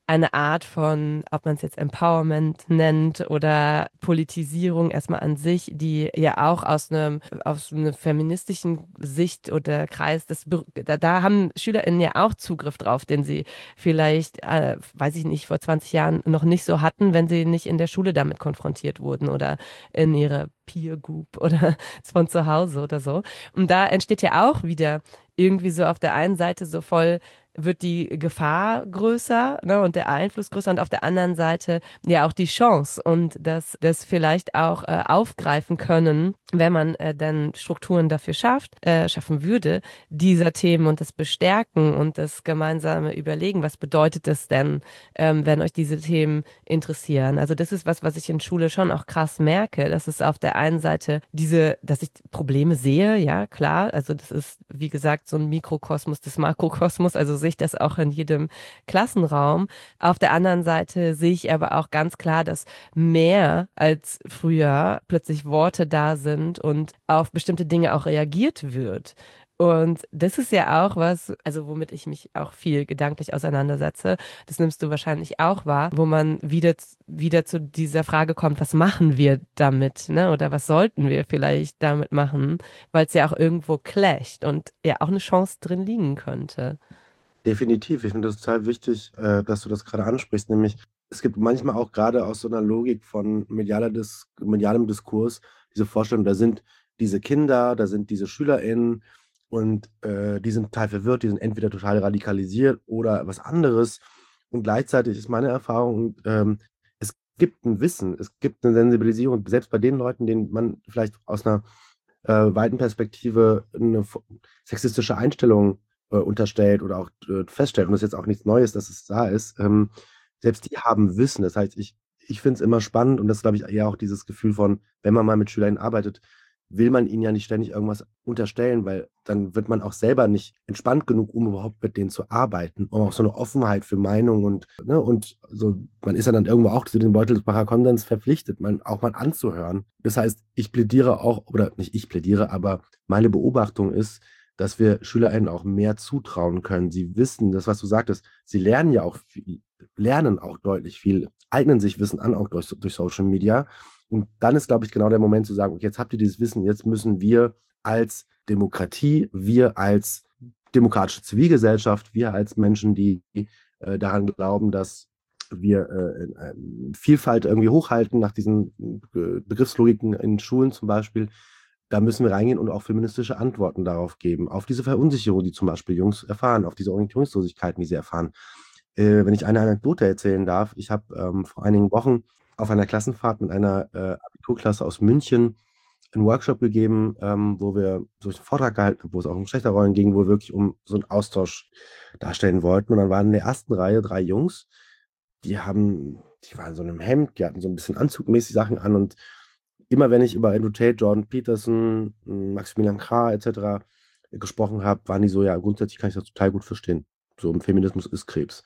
eine Art von, ob man es jetzt Empowerment nennt oder Politisierung erstmal an sich, die ja auch aus einem, aus einer feministischen Sicht oder Kreis, das, da, da haben SchülerInnen ja auch Zugriff drauf, den sie vielleicht, äh, weiß ich nicht, vor zwanzig Jahren noch nicht so hatten, wenn sie nicht in der Schule damit konfrontiert wurden oder in ihrer Peer Group oder von zu Hause oder so. Und da entsteht ja auch wieder irgendwie so auf der einen Seite so voll wird die Gefahr größer, ne, und der Einfluss größer und auf der anderen Seite ja auch die Chance und das, das vielleicht auch äh, aufgreifen können, wenn man äh, dann Strukturen dafür schafft, äh, schaffen würde, dieser Themen und das Bestärken und das gemeinsame Überlegen, was bedeutet das denn, ähm, wenn euch diese Themen interessieren. Also das ist was, was ich in Schule schon auch krass merke, dass es auf der einen Seite diese, dass ich Probleme sehe, ja klar, also das ist wie gesagt so ein Mikrokosmos des Makrokosmos, also sehe ich das auch in jedem Klassenraum. Auf der anderen Seite sehe ich aber auch ganz klar, dass mehr als früher plötzlich Worte da sind und auf bestimmte Dinge auch reagiert wird. Und das ist ja auch was, also womit ich mich auch viel gedanklich auseinandersetze. Das nimmst du wahrscheinlich auch wahr, wo man wieder, wieder zu dieser Frage kommt, was machen wir damit, ne? Oder was sollten wir vielleicht damit machen, weil es ja auch irgendwo clasht und ja auch eine Chance drin liegen könnte. Definitiv. Ich finde das total wichtig, äh, dass du das gerade ansprichst. Nämlich, es gibt manchmal auch gerade aus so einer Logik von medialer Dis medialem Diskurs diese Vorstellung, da sind diese Kinder, da sind diese SchülerInnen und äh, die sind total verwirrt, die sind entweder total radikalisiert oder was anderes. Und gleichzeitig ist meine Erfahrung, ähm, es gibt ein Wissen, es gibt eine Sensibilisierung, selbst bei den Leuten, denen man vielleicht aus einer äh, weiten Perspektive eine f- sexistische Einstellung äh, unterstellt oder auch äh, feststellt, und das ist jetzt auch nichts Neues, dass es da ist, ähm, selbst die haben Wissen. Das heißt, ich, ich finde es immer spannend und das ist, glaube ich, eher auch dieses Gefühl von, wenn man mal mit Schülern arbeitet, will man ihnen ja nicht ständig irgendwas unterstellen, weil dann wird man auch selber nicht entspannt genug, um überhaupt mit denen zu arbeiten. Und auch so eine Offenheit für Meinung und, ne, und so, man ist ja dann irgendwo auch zu den Beutelsbacher Konsens verpflichtet, man auch mal anzuhören. Das heißt, ich plädiere auch, oder nicht ich plädiere, aber meine Beobachtung ist, dass wir SchülerInnen auch mehr zutrauen können. Sie wissen, das, was du sagtest, sie lernen ja auch viel, lernen auch deutlich viel, eignen sich Wissen an, auch durch, durch Social Media. Und dann ist, glaube ich, genau der Moment zu sagen, okay, jetzt habt ihr dieses Wissen, jetzt müssen wir als Demokratie, wir als demokratische Zivilgesellschaft, wir als Menschen, die äh, daran glauben, dass wir äh, äh, Vielfalt irgendwie hochhalten, nach diesen äh, Begriffslogiken in Schulen zum Beispiel, da müssen wir reingehen und auch feministische Antworten darauf geben, auf diese Verunsicherung, die zum Beispiel Jungs erfahren, auf diese Orientierungslosigkeiten, die sie erfahren. Äh, wenn ich eine Anekdote erzählen darf, ich habe ähm, vor einigen Wochen auf einer Klassenfahrt mit einer äh, Abiturklasse aus München einen Workshop gegeben, ähm, wo wir so einen Vortrag gehalten haben, wo es auch um Geschlechterrollen ging, wo wir wirklich um so einen Austausch darstellen wollten. Und dann waren in der ersten Reihe drei Jungs, die haben, die waren so in einem Hemd, die hatten so ein bisschen anzugmäßig Sachen an und immer wenn ich über Andrew Tate, Jordan Peterson, Maximilian Krah et cetera gesprochen habe, waren die so, ja, grundsätzlich kann ich das total gut verstehen. So, im Feminismus ist Krebs.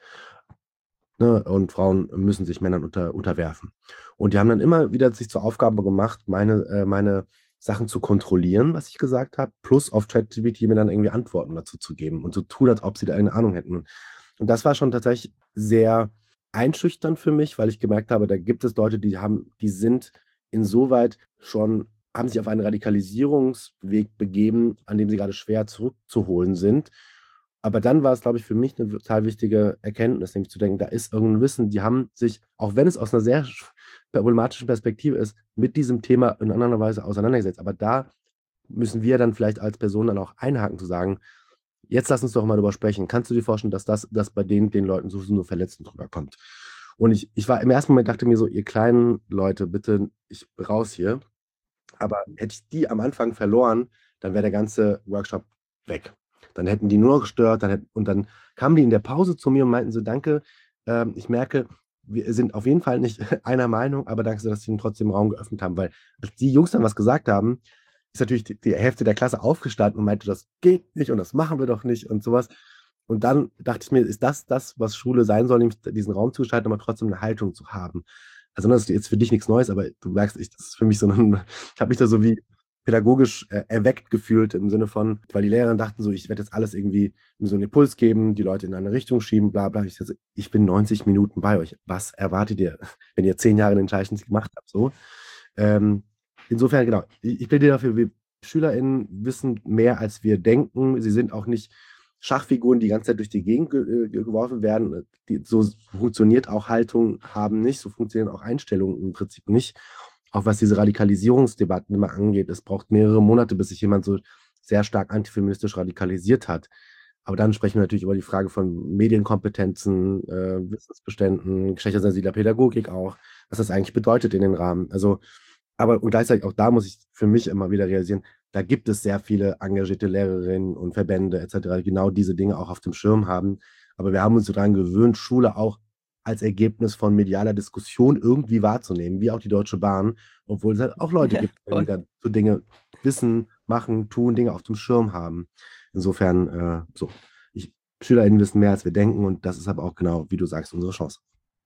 Ne? Und Frauen müssen sich Männern unter, unterwerfen. Und die haben dann immer wieder sich zur Aufgabe gemacht, meine, äh, meine Sachen zu kontrollieren, was ich gesagt habe, plus auf ChatGPT mir dann irgendwie Antworten dazu zu geben und so tun, als ob sie da eine Ahnung hätten. Und das war schon tatsächlich sehr einschüchternd für mich, weil ich gemerkt habe, da gibt es Leute, die haben, die sind insoweit schon, haben sich auf einen Radikalisierungsweg begeben, an dem sie gerade schwer zurückzuholen sind. Aber dann war es, glaube ich, für mich eine total wichtige Erkenntnis, nämlich zu denken, da ist irgendein Wissen, die haben sich, auch wenn es aus einer sehr problematischen Perspektive ist, mit diesem Thema in anderer Weise auseinandergesetzt. Aber da müssen wir dann vielleicht als Person dann auch einhaken, zu sagen, jetzt lass uns doch mal drüber sprechen. Kannst du dir vorstellen, dass das dass bei den, den Leuten so, so verletzend drüber kommt? Und ich, ich war im ersten Moment, dachte mir so, ihr kleinen Leute, bitte, ich raus hier. Aber hätte ich die am Anfang verloren, dann wäre der ganze Workshop weg. Dann hätten die nur noch gestört. Dann hätten, und dann kamen die in der Pause zu mir und meinten so, danke, ähm, ich merke, wir sind auf jeden Fall nicht einer Meinung, aber danke, dass sie ihnen trotzdem Raum geöffnet haben. Weil als die Jungs dann was gesagt haben, ist natürlich die, die Hälfte der Klasse aufgestanden und meinte, das geht nicht und das machen wir doch nicht und sowas. Und dann dachte ich mir, ist das das, was Schule sein soll, nämlich diesen Raum zu gestalten, aber trotzdem eine Haltung zu haben. Also das ist jetzt für dich nichts Neues, aber du merkst, ich, das ist für mich so ein, ich habe mich da so wie, pädagogisch äh, erweckt gefühlt im Sinne von, weil die Lehrerin dachten so, ich werde jetzt alles irgendwie so einen Impuls geben, die Leute in eine Richtung schieben, bla bla. Ich, so, ich bin neunzig Minuten bei euch. Was erwartet ihr, wenn ihr zehn Jahre den gleichen gemacht habt? So. Ähm, insofern, genau, ich, ich plädiere dafür, wir SchülerInnen wissen mehr, als wir denken. Sie sind auch nicht Schachfiguren, die die ganze Zeit durch die Gegend ge äh, geworfen werden. Die, so funktioniert auch Haltung haben nicht, so funktionieren auch Einstellungen im Prinzip nicht. Auch was diese Radikalisierungsdebatten immer angeht, es braucht mehrere Monate, bis sich jemand so sehr stark antifeministisch radikalisiert hat. Aber dann sprechen wir natürlich über die Frage von Medienkompetenzen, äh, Wissensbeständen, geschlechtersensibler Pädagogik auch, was das eigentlich bedeutet in den Rahmen. Also, aber und gleichzeitig auch da muss ich für mich immer wieder realisieren, da gibt es sehr viele engagierte Lehrerinnen und Verbände et cetera, die genau diese Dinge auch auf dem Schirm haben. Aber wir haben uns so daran gewöhnt, Schule auch als Ergebnis von medialer Diskussion irgendwie wahrzunehmen, wie auch die Deutsche Bahn, obwohl es halt auch Leute Ja, gibt, die voll. da so Dinge wissen, machen, tun, Dinge auf dem Schirm haben. Insofern, äh, so, ich, SchülerInnen wissen mehr, als wir denken und das ist aber auch genau, wie du sagst, unsere Chance.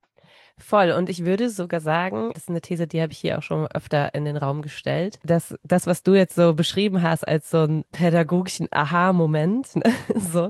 Voll. Und ich würde sogar sagen, das ist eine These, die habe ich hier auch schon öfter in den Raum gestellt, dass das, was du jetzt so beschrieben hast als so einen pädagogischen Aha-Moment, ne, so,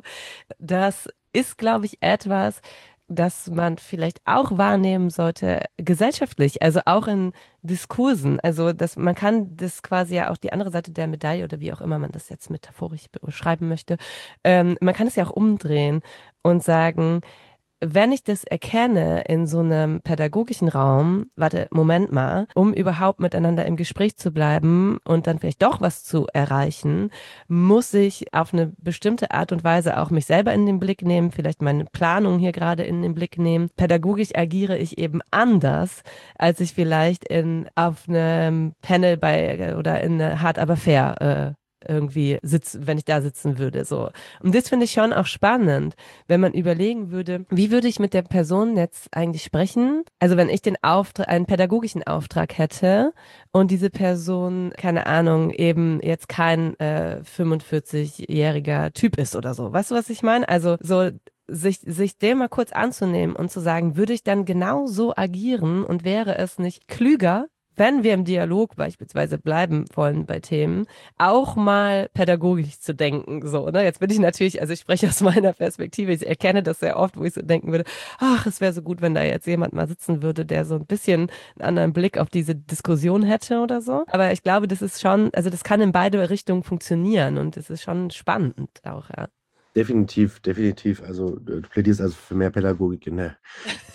das ist, glaube ich, etwas, das man vielleicht auch wahrnehmen sollte gesellschaftlich, also auch in Diskursen. Also, dass man kann das quasi ja auch die andere Seite der Medaille oder wie auch immer man das jetzt metaphorisch beschreiben möchte, ähm, man kann es ja auch umdrehen und sagen, wenn ich das erkenne in so einem pädagogischen Raum, warte, Moment mal, um überhaupt miteinander im Gespräch zu bleiben und dann vielleicht doch was zu erreichen, muss ich auf eine bestimmte Art und Weise auch mich selber in den Blick nehmen, vielleicht meine Planung hier gerade in den Blick nehmen. Pädagogisch agiere ich eben anders, als ich vielleicht in auf einem Panel bei oder in Hard aber fair äh, irgendwie sitzen, wenn ich da sitzen würde, so. Und das finde ich schon auch spannend, wenn man überlegen würde, wie würde ich mit der Person jetzt eigentlich sprechen? Also wenn ich den Auftrag, einen pädagogischen Auftrag hätte und diese Person, keine Ahnung, eben jetzt kein äh, fünfundvierzig-jähriger Typ ist oder so. Weißt du, was ich meine? Also so sich, sich dem mal kurz anzunehmen und zu sagen, würde ich dann genau so agieren und wäre es nicht klüger, wenn wir im Dialog beispielsweise bleiben wollen bei Themen, auch mal pädagogisch zu denken, so, ne? Jetzt bin ich natürlich, also ich spreche aus meiner Perspektive, ich erkenne das sehr oft, wo ich so denken würde, ach, es wäre so gut, wenn da jetzt jemand mal sitzen würde, der so ein bisschen einen anderen Blick auf diese Diskussion hätte oder so. Aber ich glaube, das ist schon, also das kann in beide Richtungen funktionieren und es ist schon spannend auch, ja. Definitiv, definitiv. Also du plädierst also für mehr Pädagogik in der,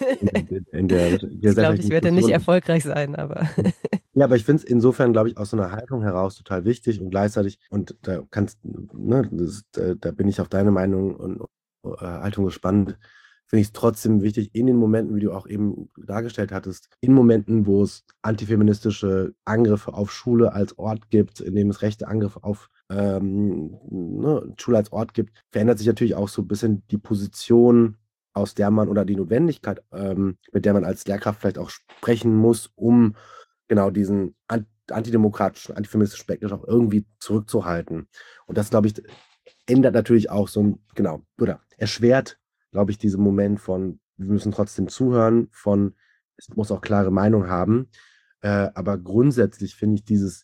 in der, in der Ich glaube, ich gesellschaftlichen werde nicht Diskussion. erfolgreich sein, aber Ja, aber ich finde es insofern, glaube ich, aus so einer Haltung heraus total wichtig und gleichzeitig, und da kannst, ne, das, da, da bin ich auf deine Meinung und äh, Haltung gespannt, finde ich es trotzdem wichtig, in den Momenten, wie du auch eben dargestellt hattest, in Momenten, wo es antifeministische Angriffe auf Schule als Ort gibt, in dem es rechte Angriffe auf ähm, ne, Schule als Ort gibt, verändert sich natürlich auch so ein bisschen die Position, aus der man oder die Notwendigkeit, ähm, mit der man als Lehrkraft vielleicht auch sprechen muss, um genau diesen an, antidemokratischen, antifeministischen Backlash auch irgendwie zurückzuhalten. Und das, glaube ich, ändert natürlich auch so ein, genau, oder erschwert, glaube ich, diesen Moment von, wir müssen trotzdem zuhören, von, es muss auch klare Meinung haben. Äh, aber grundsätzlich finde ich dieses,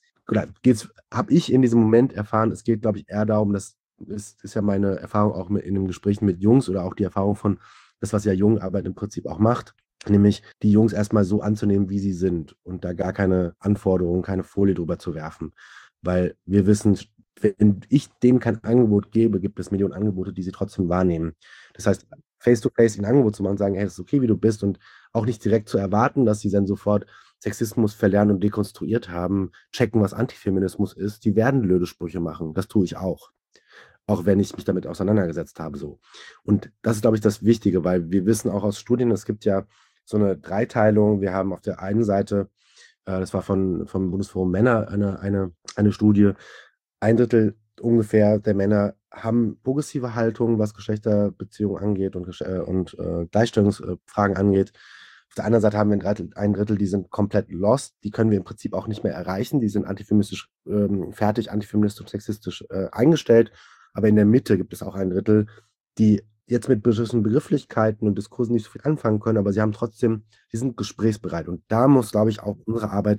habe ich in diesem Moment erfahren, es geht, glaube ich, eher darum, das ist, ist ja meine Erfahrung auch mit, in den Gesprächen mit Jungs oder auch die Erfahrung von das, was ja Jungarbeit im Prinzip auch macht, nämlich die Jungs erstmal so anzunehmen, wie sie sind und da gar keine Anforderungen, keine Folie drüber zu werfen. Weil wir wissen, wenn ich denen kein Angebot gebe, gibt es Millionen Angebote, die sie trotzdem wahrnehmen. Das heißt, face-to-face ein Angebot zu machen, sagen, hey, das ist okay, wie du bist und auch nicht direkt zu erwarten, dass sie dann sofort Sexismus verlernt und dekonstruiert haben, checken, was Antifeminismus ist, die werden blöde Sprüche machen. Das tue ich auch. Auch wenn ich mich damit auseinandergesetzt habe, so. Und das ist, glaube ich, das Wichtige, weil wir wissen auch aus Studien, es gibt ja so eine Dreiteilung. Wir haben auf der einen Seite, äh, das war von, vom Bundesforum Männer, eine, eine, eine Studie, ein Drittel ungefähr der Männer haben progressive Haltung, was Geschlechterbeziehungen angeht und, äh, und äh, Gleichstellungsfragen angeht. Auf der anderen Seite haben wir ein Drittel, ein Drittel, die sind komplett lost. Die können wir im Prinzip auch nicht mehr erreichen. Die sind antifeministisch ähm, fertig, antifeministisch, sexistisch äh, eingestellt. Aber in der Mitte gibt es auch ein Drittel, die jetzt mit bestimmten Begrifflichkeiten und Diskursen nicht so viel anfangen können, aber sie haben trotzdem, die sind gesprächsbereit. Und da muss, glaube ich, auch unsere Arbeit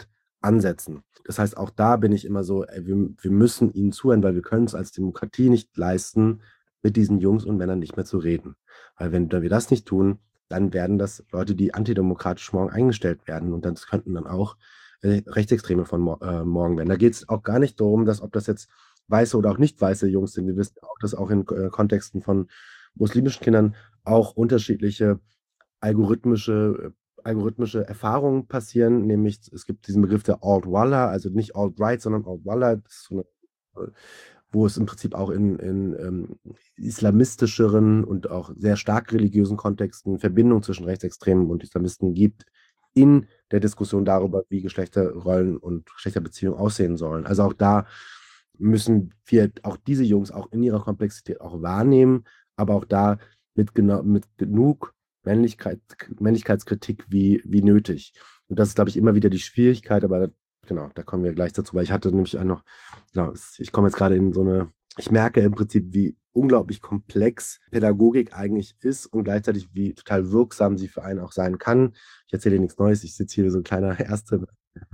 ansetzen. Das heißt, auch da bin ich immer so, ey, wir, wir müssen ihnen zuhören, weil wir können es als Demokratie nicht leisten, mit diesen Jungs und Männern nicht mehr zu reden. Weil wenn wir das nicht tun, dann werden das Leute, die antidemokratisch morgen eingestellt werden. Und das könnten dann auch äh, Rechtsextreme von mo äh, morgen werden. Da geht es auch gar nicht darum, dass ob das jetzt weiße oder auch nicht weiße Jungs sind. Wir wissen auch, dass auch in äh, Kontexten von muslimischen Kindern auch unterschiedliche algorithmische, äh, algorithmische Erfahrungen passieren. Nämlich, es gibt diesen Begriff der Alt-Wallah, also nicht Alt-Right, sondern Alt-Wallah. Das ist so eine, wo es im Prinzip auch in, in ähm, islamistischeren und auch sehr stark religiösen Kontexten Verbindungen zwischen Rechtsextremen und Islamisten gibt, in der Diskussion darüber, wie Geschlechterrollen und Geschlechterbeziehungen aussehen sollen. Also auch da müssen wir auch diese Jungs auch in ihrer Komplexität auch wahrnehmen, aber auch da mit, gena mit genug Männlichkeit, Männlichkeitskritik wie, wie nötig. Und das ist, glaube ich, immer wieder die Schwierigkeit, aber genau, da kommen wir gleich dazu, weil ich hatte nämlich auch noch, genau, ich komme jetzt gerade in so eine, ich merke im Prinzip, wie unglaublich komplex Pädagogik eigentlich ist und gleichzeitig wie total wirksam sie für einen auch sein kann. Ich erzähle dir nichts Neues, ich sitze hier so ein kleiner Erste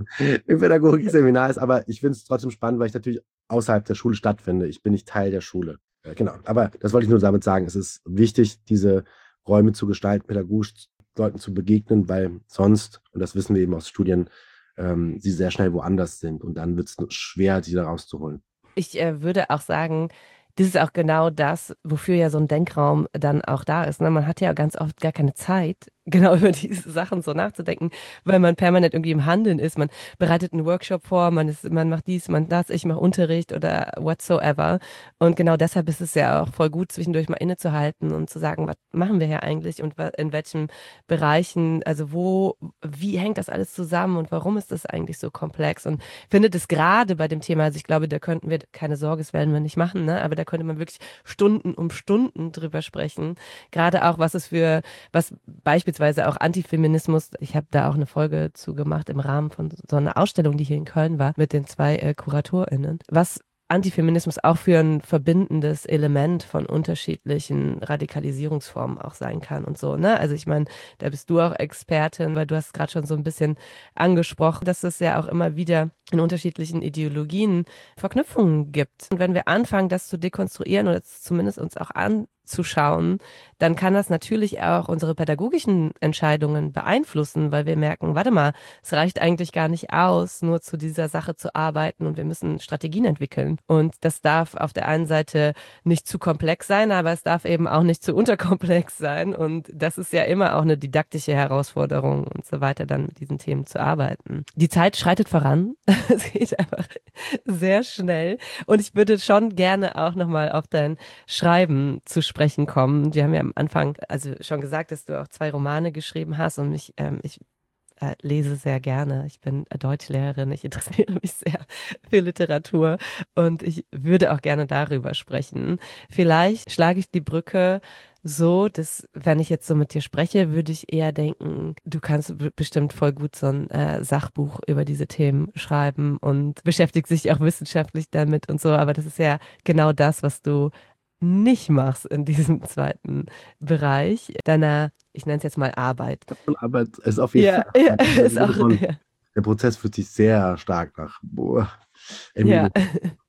im Pädagogikseminar ist, aber ich finde es trotzdem spannend, weil ich natürlich außerhalb der Schule stattfinde. Ich bin nicht Teil der Schule. Äh, genau, aber das wollte ich nur damit sagen. Es ist wichtig, diese Räume zu gestalten, pädagogisch Leuten zu begegnen, weil sonst, und das wissen wir eben aus Studien, ähm, sie sehr schnell woanders sind und dann wird es schwer, sie da rauszuholen. Ich äh, würde auch sagen, das ist auch genau das, wofür ja so ein Denkraum dann auch da ist. Ne? Man hat ja ganz oft gar keine Zeit, genau über diese Sachen so nachzudenken, weil man permanent irgendwie im Handeln ist. Man bereitet einen Workshop vor, man ist, man macht dies, man das, ich mache Unterricht oder whatsoever. Und genau deshalb ist es ja auch voll gut, zwischendurch mal innezuhalten und zu sagen, was machen wir hier eigentlich und in welchen Bereichen, also wo, wie hängt das alles zusammen und warum ist das eigentlich so komplex? Und ich finde das gerade bei dem Thema, also ich glaube, da könnten wir, keine Sorge, das werden wir nicht machen, ne? Aber da könnte man wirklich Stunden um Stunden drüber sprechen. Gerade auch, was es für, was beispielsweise auch Antifeminismus, ich habe da auch eine Folge zu gemacht im Rahmen von so einer Ausstellung, die hier in Köln war, mit den zwei äh, KuratorInnen, was Antifeminismus auch für ein verbindendes Element von unterschiedlichen Radikalisierungsformen auch sein kann und so, ne? Also ich meine, da bist du auch Expertin, weil du hast gerade schon so ein bisschen angesprochen, dass es ja auch immer wieder in unterschiedlichen Ideologien Verknüpfungen gibt. Und wenn wir anfangen, das zu dekonstruieren oder zumindest uns auch anzuschauen, dann kann das natürlich auch unsere pädagogischen Entscheidungen beeinflussen, weil wir merken, warte mal, es reicht eigentlich gar nicht aus, nur zu dieser Sache zu arbeiten und wir müssen Strategien entwickeln. Und das darf auf der einen Seite nicht zu komplex sein, aber es darf eben auch nicht zu unterkomplex sein. Und das ist ja immer auch eine didaktische Herausforderung und so weiter, dann mit diesen Themen zu arbeiten. Die Zeit schreitet voran. Es geht einfach sehr schnell. Und ich würde schon gerne auch nochmal auf dein Schreiben zu sprechen kommen. Wir haben ja am Anfang also schon gesagt, dass du auch zwei Romane geschrieben hast und mich, ähm, ich äh, lese sehr gerne. Ich bin Deutschlehrerin, ich interessiere mich sehr für Literatur und ich würde auch gerne darüber sprechen. Vielleicht schlage ich die Brücke so, dass, wenn ich jetzt so mit dir spreche, würde ich eher denken, du kannst b- bestimmt voll gut so ein äh, Sachbuch über diese Themen schreiben und beschäftigst dich auch wissenschaftlich damit und so, aber das ist ja genau das, was du nicht machst in diesem zweiten Bereich deiner, ich nenne es jetzt mal Arbeit. Aber es ist auf jeden Ja, Fall ja, Arbeit. Also im ist Sinne auch, von, ja, der Prozess fühlt sich sehr stark nach boah, ja, Ermüdung.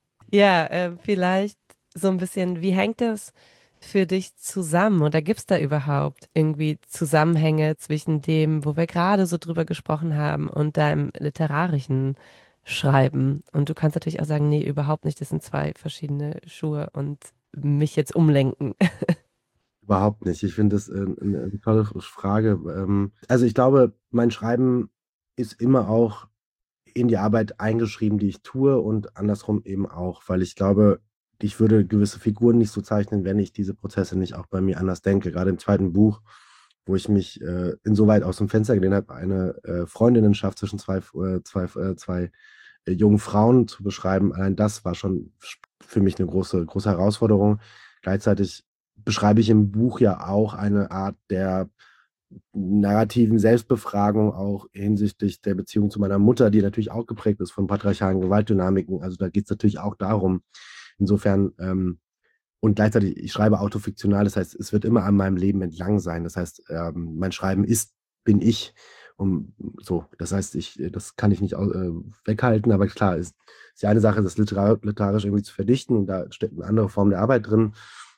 ja, äh, vielleicht so ein bisschen, wie hängt das für dich zusammen? Oder gibt es da überhaupt irgendwie Zusammenhänge zwischen dem, wo wir gerade so drüber gesprochen haben, und deinem literarischen Schreiben? Und du kannst natürlich auch sagen, nee, überhaupt nicht, das sind zwei verschiedene Schuhe und mich jetzt umlenken. Überhaupt nicht. Ich finde das äh, eine, eine tolle Frage. Ähm, also ich glaube, mein Schreiben ist immer auch in die Arbeit eingeschrieben, die ich tue und andersrum eben auch, weil ich glaube, ich würde gewisse Figuren nicht so zeichnen, wenn ich diese Prozesse nicht auch bei mir anders denke. Gerade im zweiten Buch, wo ich mich äh, insoweit aus dem Fenster gelehnt habe, eine äh, Freundinnenschaft zwischen zwei, äh, zwei, äh, zwei äh, jungen Frauen zu beschreiben, allein das war schon für mich eine große, große Herausforderung. Gleichzeitig beschreibe ich im Buch ja auch eine Art der narrativen Selbstbefragung auch hinsichtlich der Beziehung zu meiner Mutter, die natürlich auch geprägt ist von patriarchalen Gewaltdynamiken. Also da geht es natürlich auch darum. Insofern, ähm, und gleichzeitig, ich schreibe autofiktional, das heißt, es wird immer an meinem Leben entlang sein. Das heißt, ähm, mein Schreiben ist, bin ich. Um, so, das heißt, ich, das kann ich nicht äh, weghalten, aber klar, ist, ist ja eine Sache, das literar literarisch irgendwie zu verdichten und da steckt eine andere Form der Arbeit drin.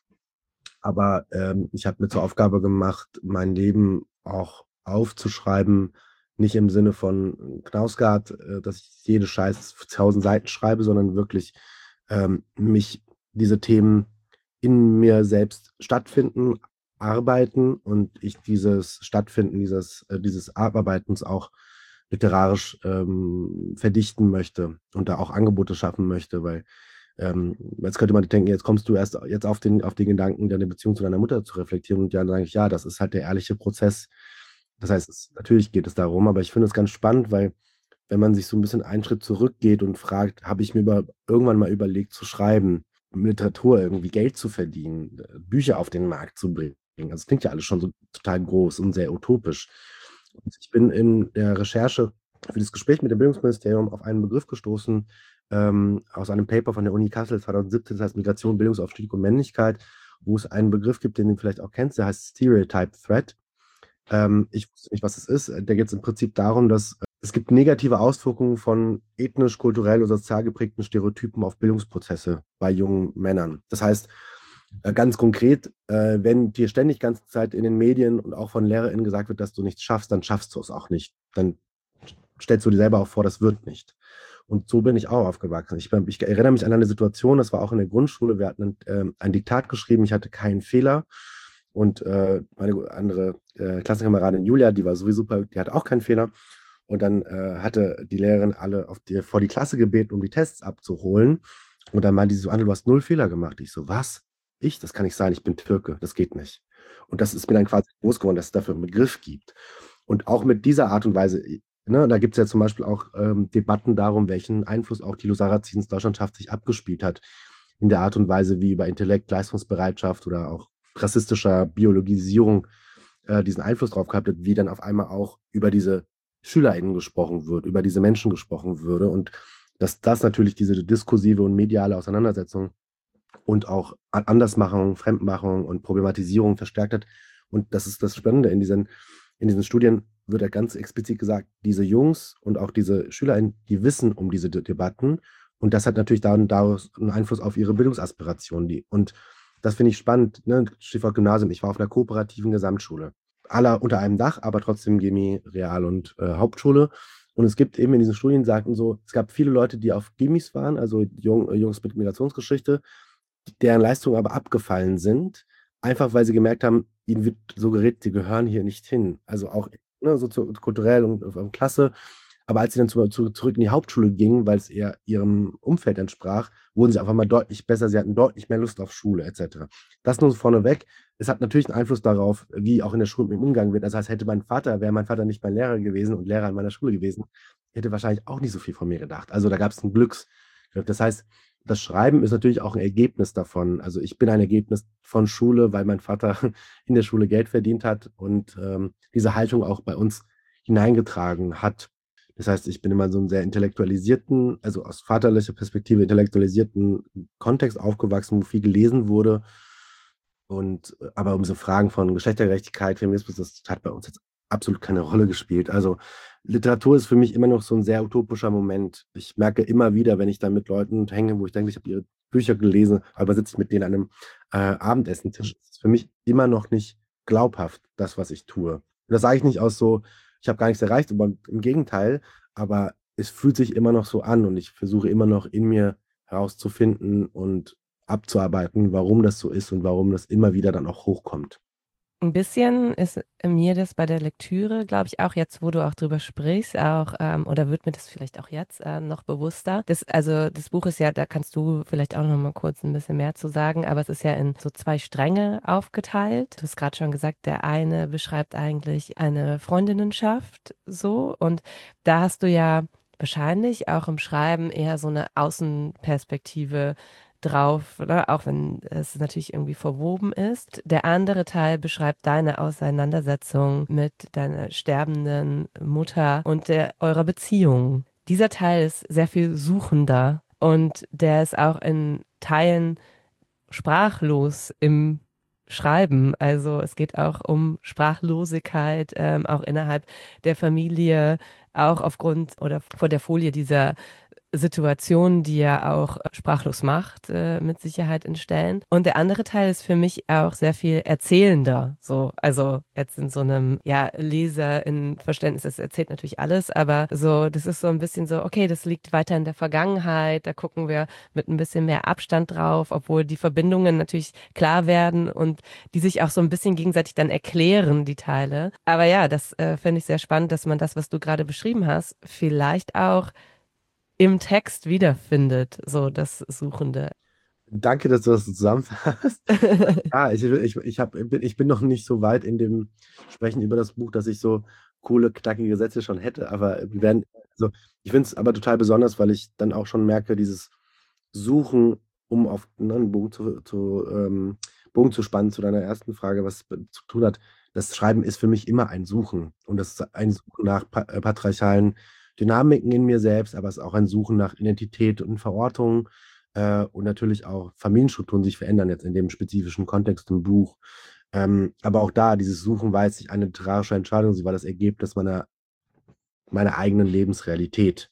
Aber ähm, ich habe mir zur Aufgabe gemacht, mein Leben auch aufzuschreiben, nicht im Sinne von Knausgard, äh, dass ich jede Scheiß tausend Seiten schreibe, sondern wirklich ähm, mich diese Themen in mir selbst stattfinden, arbeiten und ich dieses Stattfinden dieses, äh, dieses Abarbeitens auch literarisch ähm, verdichten möchte und da auch Angebote schaffen möchte, weil ähm, jetzt könnte man denken, jetzt kommst du erst jetzt auf den, auf den Gedanken, deine Beziehung zu deiner Mutter zu reflektieren. Und ja, dann sage ich, ja, das ist halt der ehrliche Prozess. Das heißt, es, natürlich geht es darum, aber ich finde es ganz spannend, weil wenn man sich so ein bisschen einen Schritt zurückgeht und fragt, habe ich mir über, irgendwann mal überlegt zu schreiben, mit Literatur irgendwie Geld zu verdienen, äh, Bücher auf den Markt zu bringen. Also das klingt ja alles schon so total groß und sehr utopisch. Und ich bin in der Recherche für das Gespräch mit dem Bildungsministerium auf einen Begriff gestoßen, ähm, aus einem Paper von der Uni Kassel zwanzig siebzehn, das heißt Migration, Bildungsaufstieg und Männlichkeit, wo es einen Begriff gibt, den du vielleicht auch kennst, der heißt Stereotype Threat. Ähm, ich wusste nicht, was es ist. Da geht es im Prinzip darum, dass äh, es gibt negative Auswirkungen von ethnisch, kulturell oder sozial geprägten Stereotypen auf Bildungsprozesse bei jungen Männern. Das heißt, äh, ganz konkret, äh, wenn dir ständig ganze Zeit in den Medien und auch von LehrerInnen gesagt wird, dass du nichts schaffst, dann schaffst du es auch nicht. Dann stellst du dir selber auch vor, das wird nicht. Und so bin ich auch aufgewachsen. Ich, ich erinnere mich an eine Situation, das war auch in der Grundschule. Wir hatten ein, äh, ein Diktat geschrieben, ich hatte keinen Fehler. Und äh, meine andere äh, Klassenkameradin Julia, die war sowieso super, die hatte auch keinen Fehler. Und dann äh, hatte die Lehrerin alle auf die, vor die Klasse gebeten, um die Tests abzuholen. Und dann meinte sie so, Anne, du hast null Fehler gemacht. Ich so, was? Ich? Das kann nicht sein, ich bin Türke, das geht nicht. Und das ist mir dann quasi groß geworden, dass es dafür einen Begriff gibt. Und auch mit dieser Art und Weise, ne, da gibt es ja zum Beispiel auch ähm, Debatten darum, welchen Einfluss auch Thilo Sarrazins Deutschlandschaft sich abgespielt hat, in der Art und Weise, wie über Intellekt, Leistungsbereitschaft oder auch rassistischer Biologisierung äh, diesen Einfluss drauf gehabt hat, wie dann auf einmal auch über diese SchülerInnen gesprochen wird, über diese Menschen gesprochen würde und dass das natürlich diese diskursive und mediale Auseinandersetzung und auch Andersmachung, Fremdmachung und Problematisierung verstärkt hat. Und das ist das Spannende in diesen, in diesen Studien wird ja ganz explizit gesagt, diese Jungs und auch diese SchülerInnen, die wissen um diese De Debatten und das hat natürlich dann daraus einen Einfluss auf ihre Bildungsaspirationen. Die, und das finde ich spannend, ne? Stichwort Gymnasium. Ich war auf einer kooperativen Gesamtschule. Alle unter einem Dach, aber trotzdem Gimmi, Real- und äh, Hauptschule. Und es gibt eben in diesen Studien, sagten so, es gab viele Leute, die auf Gimmis waren, also Jung, äh, Jungs mit Migrationsgeschichte, deren Leistungen aber abgefallen sind, einfach weil sie gemerkt haben, ihnen wird suggeriert, sie gehören hier nicht hin. Also auch ne, so zu, kulturell und, und Klasse. Aber als sie dann zu, zu, zurück in die Hauptschule gingen, weil es eher ihrem Umfeld entsprach, wurden sie auf einmal deutlich besser, sie hatten deutlich mehr Lust auf Schule et cetera. Das nur so vorneweg. Es hat natürlich einen Einfluss darauf, wie auch in der Schule mit dem Umgang wird. Das heißt, hätte mein Vater, wäre mein Vater nicht mein Lehrer gewesen und Lehrer an meiner Schule gewesen, hätte wahrscheinlich auch nicht so viel von mir gedacht. Also da gab es einen Glücksgriff. Das heißt, das Schreiben ist natürlich auch ein Ergebnis davon. Also ich bin ein Ergebnis von Schule, weil mein Vater in der Schule Geld verdient hat und ähm, diese Haltung auch bei uns hineingetragen hat. Das heißt, ich bin immer so einen sehr intellektualisierten, also aus vaterlicher Perspektive intellektualisierten Kontext aufgewachsen, wo viel gelesen wurde. Und äh, aber um so Fragen von Geschlechtergerechtigkeit, Feminismus, das hat bei uns jetzt absolut keine Rolle gespielt. Also Literatur ist für mich immer noch so ein sehr utopischer Moment. Ich merke immer wieder, wenn ich da mit Leuten hänge, wo ich denke, ich habe ihre Bücher gelesen, aber sitze ich mit denen an einem äh, Abendessentisch, ist für mich immer noch nicht glaubhaft, das, was ich tue. Und das sage ich nicht aus so, ich habe gar nichts erreicht, aber im Gegenteil, aber es fühlt sich immer noch so an und ich versuche immer noch in mir herauszufinden und abzuarbeiten, warum das so ist und warum das immer wieder dann auch hochkommt. Ein bisschen ist mir das bei der Lektüre, glaube ich, auch jetzt, wo du auch drüber sprichst, auch, ähm, oder wird mir das vielleicht auch jetzt äh, noch bewusster. Das, also das Buch ist ja, da kannst du vielleicht auch noch mal kurz ein bisschen mehr zu sagen, aber es ist ja in so zwei Stränge aufgeteilt. Du hast gerade schon gesagt, der eine beschreibt eigentlich eine Freundinnenschaft so und da hast du ja wahrscheinlich auch im Schreiben eher so eine Außenperspektive drauf, ne? Auch wenn es natürlich irgendwie verwoben ist. Der andere Teil beschreibt deine Auseinandersetzung mit deiner sterbenden Mutter und der, eurer Beziehung. Dieser Teil ist sehr viel suchender und der ist auch in Teilen sprachlos im Schreiben. Also es geht auch um Sprachlosigkeit, ähm, auch innerhalb der Familie, auch aufgrund oder vor der Folie dieser Situationen, die ja auch sprachlos macht, äh, mit Sicherheit entstellen. Und der andere Teil ist für mich auch sehr viel erzählender. So, also jetzt in so einem, ja, Leser in Verständnis, das erzählt natürlich alles, aber so, das ist so ein bisschen so, okay, das liegt weiter in der Vergangenheit, da gucken wir mit ein bisschen mehr Abstand drauf, obwohl die Verbindungen natürlich klar werden und die sich auch so ein bisschen gegenseitig dann erklären, die Teile. Aber ja, das äh, finde ich sehr spannend, dass man das, was du gerade beschrieben hast, vielleicht auch im Text wiederfindet, so das Suchende. Danke, dass du das so zusammenfasst. Ja, ich, ich, ich, hab, bin, ich bin noch nicht so weit in dem Sprechen über das Buch, dass ich so coole, knackige Sätze schon hätte, aber wir werden, also ich finde es aber total besonders, weil ich dann auch schon merke, dieses Suchen, um auf ne, einen Bogen zu, zu, ähm, Bogen zu spannen zu deiner ersten Frage, was es zu tun hat. Das Schreiben ist für mich immer ein Suchen. Und das ist ein Suchen nach pa äh, patriarchalen Dynamiken in mir selbst, aber es ist auch ein Suchen nach Identität und Verortung äh, und natürlich auch Familienstrukturen sich verändern jetzt in dem spezifischen Kontext im Buch. Ähm, aber auch da, dieses Suchen war jetzt nicht eine literarische Entscheidung, sie war das Ergebnis meiner, meiner eigenen Lebensrealität.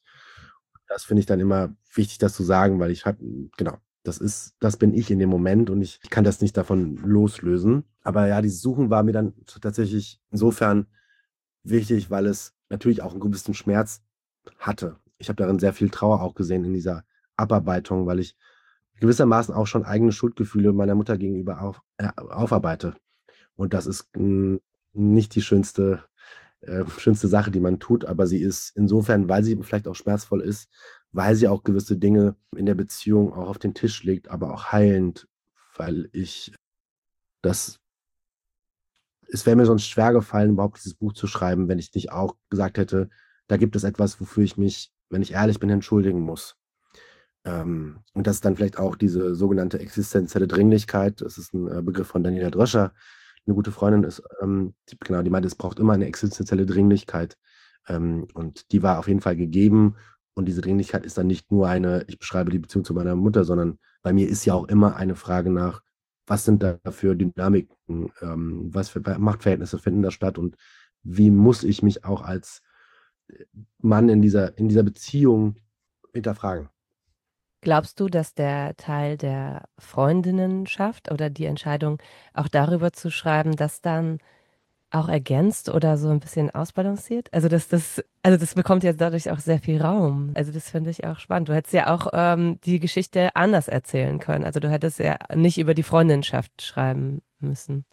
Das finde ich dann immer wichtig, das zu sagen, weil ich habe, genau, das ist, das bin ich in dem Moment und ich, ich kann das nicht davon loslösen. Aber ja, dieses Suchen war mir dann tatsächlich insofern wichtig, weil es natürlich auch einen gewissen Schmerz hatte. Ich habe darin sehr viel Trauer auch gesehen in dieser Abarbeitung, weil ich gewissermaßen auch schon eigene Schuldgefühle meiner Mutter gegenüber auf, äh, aufarbeite. Und das ist mh, nicht die schönste, äh, schönste Sache, die man tut, aber sie ist insofern, weil sie vielleicht auch schmerzvoll ist, weil sie auch gewisse Dinge in der Beziehung auch auf den Tisch legt, aber auch heilend, weil ich das, es wäre mir sonst schwer gefallen, überhaupt dieses Buch zu schreiben, wenn ich nicht auch gesagt hätte, da gibt es etwas, wofür ich mich, wenn ich ehrlich bin, entschuldigen muss. Ähm, und das ist dann vielleicht auch diese sogenannte existenzielle Dringlichkeit. Das ist ein äh, Begriff von Daniela Dröscher. Eine gute Freundin ist, ähm, die, genau, die meinte, es braucht immer eine existenzielle Dringlichkeit. Ähm, und die war auf jeden Fall gegeben. Und diese Dringlichkeit ist dann nicht nur eine, ich beschreibe die Beziehung zu meiner Mutter, sondern bei mir ist ja auch immer eine Frage nach, was sind da für Dynamiken, ähm, was für Machtverhältnisse finden da statt und wie muss ich mich auch als Mann in dieser, in dieser Beziehung hinterfragen. Glaubst du, dass der Teil der Freundinnenschaft oder die Entscheidung, auch darüber zu schreiben, das dann auch ergänzt oder so ein bisschen ausbalanciert? Also das, das, also das bekommt ja dadurch auch sehr viel Raum. Also das finde ich auch spannend. Du hättest ja auch ähm, die Geschichte anders erzählen können. Also du hättest ja nicht über die Freundinnenschaft schreiben müssen.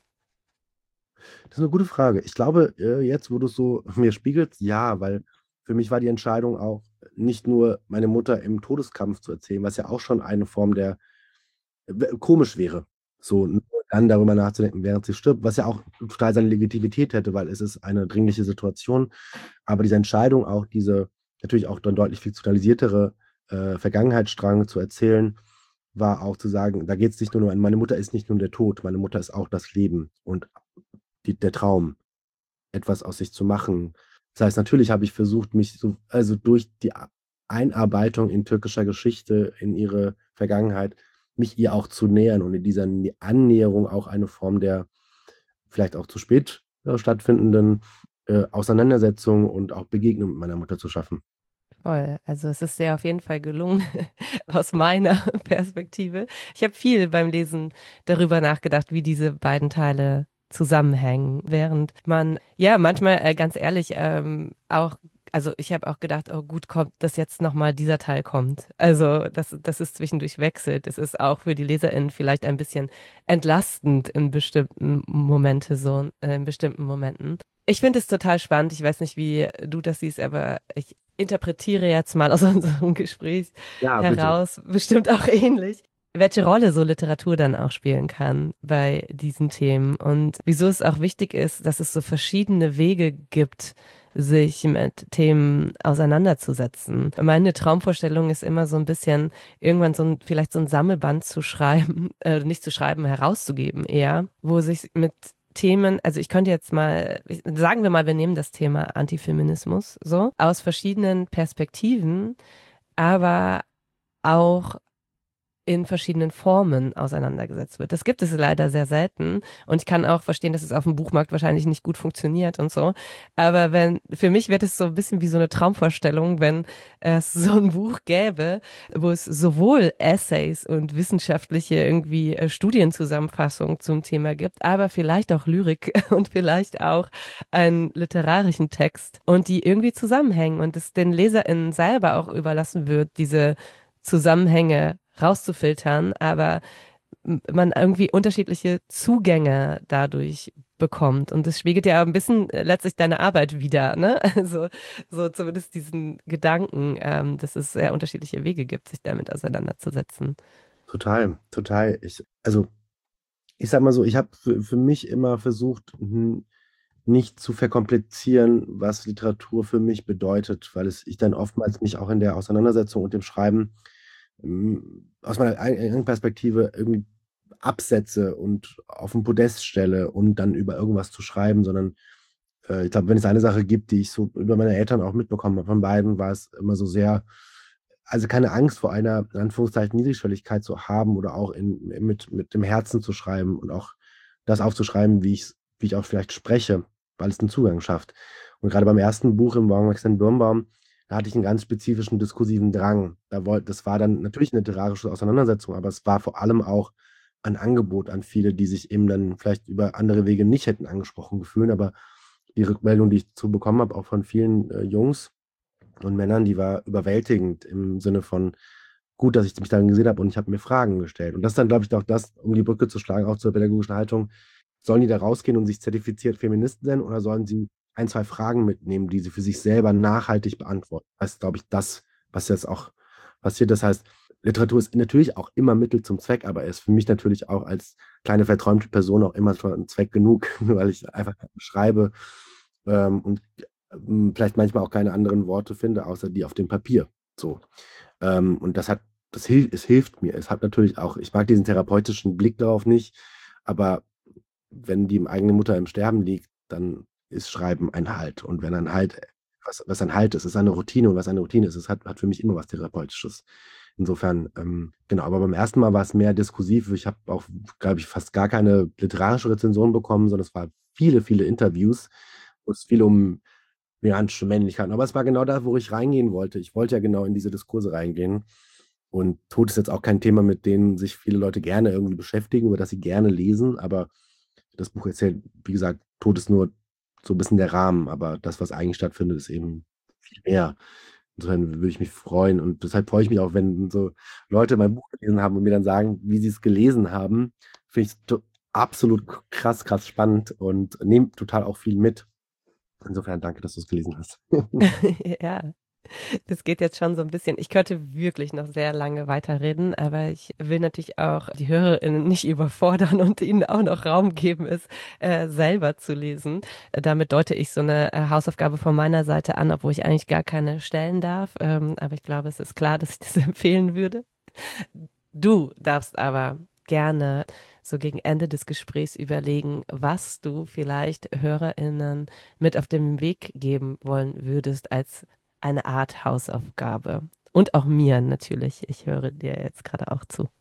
Das ist eine gute Frage. Ich glaube, äh, jetzt, wo du es so mir spiegelst, ja, weil für mich war die Entscheidung auch nicht nur meine Mutter im Todeskampf zu erzählen, was ja auch schon eine Form der w- komisch wäre, so nur dann darüber nachzudenken, während sie stirbt, was ja auch total seine Legitimität hätte, weil es ist eine dringliche Situation. Aber diese Entscheidung, auch diese natürlich auch dann deutlich fiktionalisiertere äh, Vergangenheitsstrang zu erzählen, war auch zu sagen, da geht es nicht nur um, meine Mutter ist nicht nur der Tod, meine Mutter ist auch das Leben und die, der Traum, etwas aus sich zu machen. Das heißt, natürlich habe ich versucht, mich so, also durch die A- Einarbeitung in türkischer Geschichte, in ihre Vergangenheit, mich ihr auch zu nähern und in dieser Nä- Annäherung auch eine Form der vielleicht auch zu spät äh, stattfindenden äh, Auseinandersetzung und auch Begegnung mit meiner Mutter zu schaffen. Voll. Also es ist dir auf jeden Fall gelungen, aus meiner Perspektive. Ich habe viel beim Lesen darüber nachgedacht, wie diese beiden Teile zusammenhängen, während man, ja, manchmal, äh, ganz ehrlich, ähm, auch, also ich habe auch gedacht, oh gut, kommt, dass jetzt nochmal dieser Teil kommt. Also, dass, dass es zwischendurch wechselt. Es ist auch für die LeserInnen vielleicht ein bisschen entlastend in bestimmten Momente, so, äh, in bestimmten Momenten. Ich finde es total spannend. Ich weiß nicht, wie du das siehst, aber ich interpretiere jetzt mal aus unserem Gespräch Ja, bitte. heraus, bestimmt auch ähnlich, welche Rolle so Literatur dann auch spielen kann bei diesen Themen und wieso es auch wichtig ist, dass es so verschiedene Wege gibt, sich mit Themen auseinanderzusetzen. Meine Traumvorstellung ist immer so ein bisschen, irgendwann so ein, vielleicht so ein Sammelband zu schreiben, äh, nicht zu schreiben, herauszugeben eher, wo sich mit Themen, also ich könnte jetzt mal, sagen wir mal, wir nehmen das Thema Antifeminismus so aus verschiedenen Perspektiven, aber auch in verschiedenen Formen auseinandergesetzt wird. Das gibt es leider sehr selten und ich kann auch verstehen, dass es auf dem Buchmarkt wahrscheinlich nicht gut funktioniert und so. Aber wenn, für mich wird es so ein bisschen wie so eine Traumvorstellung, wenn es so ein Buch gäbe, wo es sowohl Essays und wissenschaftliche irgendwie äh, Studienzusammenfassungen zum Thema gibt, aber vielleicht auch Lyrik und vielleicht auch einen literarischen Text und die irgendwie zusammenhängen und es den LeserInnen selber auch überlassen wird, diese Zusammenhänge rauszufiltern, aber m- man irgendwie unterschiedliche Zugänge dadurch bekommt. Und das spiegelt ja ein bisschen äh, letztlich deine Arbeit wider, ne? Also so zumindest diesen Gedanken, ähm, dass es sehr unterschiedliche Wege gibt, sich damit auseinanderzusetzen. Total, total. Ich, also ich sag mal so, ich habe für, für mich immer versucht, n- nicht zu verkomplizieren, was Literatur für mich bedeutet, weil es ich dann oftmals mich auch in der Auseinandersetzung und dem Schreiben ähm, aus meiner eigenen Perspektive irgendwie absetze und auf ein Podest stelle, um dann über irgendwas zu schreiben, sondern äh, ich glaube, wenn es eine Sache gibt, die ich so über meine Eltern auch mitbekommen habe, von beiden, war es immer so sehr, also keine Angst vor einer, in Anführungszeichen, Niedrigschwelligkeit zu haben oder auch in, mit, mit dem Herzen zu schreiben und auch das aufzuschreiben, wie ich, wie ich auch vielleicht spreche, weil es einen Zugang schafft. Und gerade beim ersten Buch im Morgenwachsenden Birnbaum, da hatte ich einen ganz spezifischen diskursiven Drang. Da wollt, das war dann natürlich eine literarische Auseinandersetzung, aber es war vor allem auch ein Angebot an viele, die sich eben dann vielleicht über andere Wege nicht hätten angesprochen gefühlt. Aber die Rückmeldung, die ich dazu bekommen habe, auch von vielen äh, Jungs und Männern, die war überwältigend im Sinne von gut, dass ich mich darin gesehen habe und ich habe mir Fragen gestellt. Und das ist dann, glaube ich, auch das, um die Brücke zu schlagen, auch zur pädagogischen Haltung. Sollen die da rausgehen und sich zertifiziert Feministen nennen oder sollen sie ein, zwei Fragen mitnehmen, die sie für sich selber nachhaltig beantworten? Das ist, glaube ich, das, was jetzt auch passiert. Das heißt, Literatur ist natürlich auch immer Mittel zum Zweck, aber er ist für mich natürlich auch als kleine verträumte Person auch immer schon ein Zweck genug, weil ich einfach schreibe ähm, und ähm, vielleicht manchmal auch keine anderen Worte finde, außer die auf dem Papier. So. Ähm, und das hat, das hilft, es hilft mir. Es hat natürlich auch, ich mag diesen therapeutischen Blick darauf nicht, aber wenn die eigene Mutter im Sterben liegt, dann ist Schreiben ein Halt. Und wenn ein Halt, was, was ein Halt ist, ist eine Routine und was eine Routine ist, es hat, hat für mich immer was Therapeutisches. Insofern, ähm, genau, aber beim ersten Mal war es mehr diskursiv. Ich habe auch, glaube ich, fast gar keine literarische Rezension bekommen, sondern es waren viele, viele Interviews, wo es viel um migrantische Männlichkeit. Aber es war genau da, wo ich reingehen wollte. Ich wollte ja genau in diese Diskurse reingehen. Und Tod ist jetzt auch kein Thema, mit dem sich viele Leute gerne irgendwie beschäftigen oder das sie gerne lesen. Aber das Buch erzählt, wie gesagt, Tod ist nur so ein bisschen der Rahmen. Aber das, was eigentlich stattfindet, ist eben viel mehr. Insofern würde ich mich freuen. Und deshalb freue ich mich auch, wenn so Leute mein Buch gelesen haben und mir dann sagen, wie sie es gelesen haben. Finde ich to- absolut krass, krass spannend und nehme total auch viel mit. Insofern danke, dass du es gelesen hast. Ja, das geht jetzt schon so ein bisschen. Ich könnte wirklich noch sehr lange weiterreden, aber ich will natürlich auch die HörerInnen nicht überfordern und ihnen auch noch Raum geben, es äh, selber zu lesen. Äh, damit deute ich so eine äh, Hausaufgabe von meiner Seite an, obwohl ich eigentlich gar keine stellen darf. Ähm, aber ich glaube, es ist klar, dass ich das empfehlen würde. Du darfst aber gerne so gegen Ende des Gesprächs überlegen, was du vielleicht HörerInnen mit auf den Weg geben wollen würdest als eine Art Hausaufgabe. Und auch mir natürlich. Ich höre dir jetzt gerade auch zu.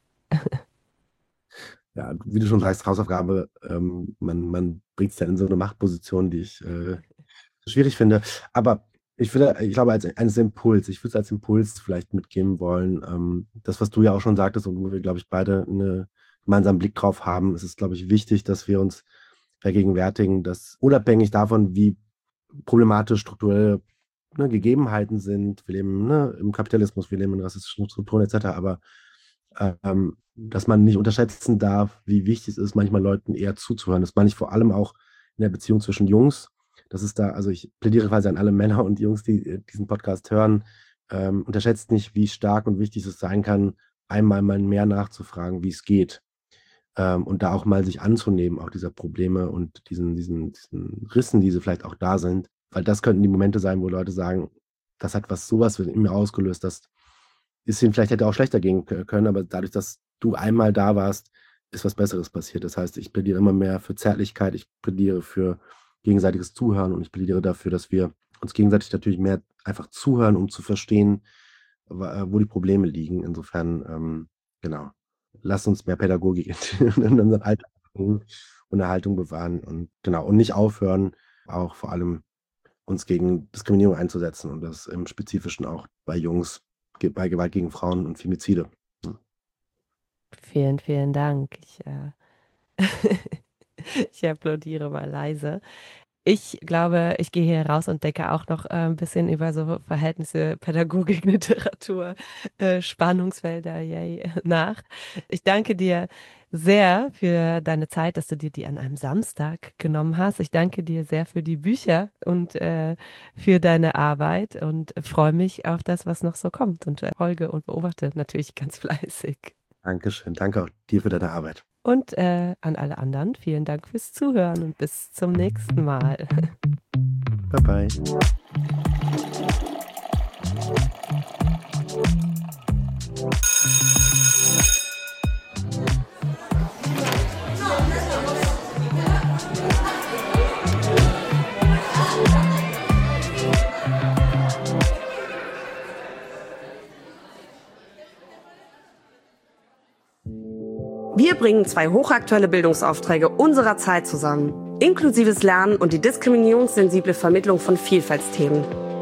Ja, wie du schon sagst, Hausaufgabe, ähm, man, man bringt es ja in so eine Machtposition, die ich äh, schwierig finde. Aber ich würde, ich glaube, als eines Impuls, ich würde es als Impuls vielleicht mitgeben wollen. Ähm, das, was du ja auch schon sagtest und wo wir, glaube ich, beide einen gemeinsamen Blick drauf haben, es ist, glaube ich, wichtig, dass wir uns vergegenwärtigen, dass unabhängig davon, wie problematisch strukturelle ne, Gegebenheiten sind, wir leben ne, im Kapitalismus, wir leben in rassistischen Strukturen et cetera, aber ähm, dass man nicht unterschätzen darf, wie wichtig es ist, manchmal Leuten eher zuzuhören. Das meine ich vor allem auch in der Beziehung zwischen Jungs. Das ist da, also ich plädiere quasi an alle Männer und Jungs, die äh, diesen Podcast hören. Ähm, unterschätzt nicht, wie stark und wichtig es sein kann, einmal mal mehr nachzufragen, wie es geht. Ähm, und da auch mal sich anzunehmen, auch dieser Probleme und diesen, diesen, diesen Rissen, die sie vielleicht auch da sind. Weil das könnten die Momente sein, wo Leute sagen, das hat was, sowas in mir ausgelöst, das ist ihnen vielleicht hätte auch schlechter gehen k- können, aber dadurch, dass du einmal da warst, ist was Besseres passiert. Das heißt, ich plädiere immer mehr für Zärtlichkeit, ich plädiere für gegenseitiges Zuhören und ich plädiere dafür, dass wir uns gegenseitig natürlich mehr einfach zuhören, um zu verstehen, wa- wo die Probleme liegen. Insofern, ähm, genau. lass uns mehr Pädagogik in, in unseren Alltag bringen und Erhaltung bewahren und genau, und nicht aufhören, auch vor allem uns gegen Diskriminierung einzusetzen und das im Spezifischen auch bei Jungs, ge- bei Gewalt gegen Frauen und Femizide. Vielen, vielen Dank. Ich, äh, ich applaudiere mal leise. Ich glaube, ich gehe hier raus und denke auch noch äh, ein bisschen über so Verhältnisse Pädagogik, Literatur, äh, Spannungsfelder yay, nach. Ich danke dir sehr für deine Zeit, dass du dir die an einem Samstag genommen hast. Ich danke dir sehr für die Bücher und äh, für deine Arbeit und freue mich auf das, was noch so kommt und äh, folge und beobachte natürlich ganz fleißig. Dankeschön. Danke auch dir für deine Arbeit. Und äh, an alle anderen, vielen Dank fürs Zuhören und bis zum nächsten Mal. Bye bye. Wir bringen zwei hochaktuelle Bildungsaufträge unserer Zeit zusammen. Inklusives Lernen und die diskriminierungssensible Vermittlung von Vielfaltsthemen.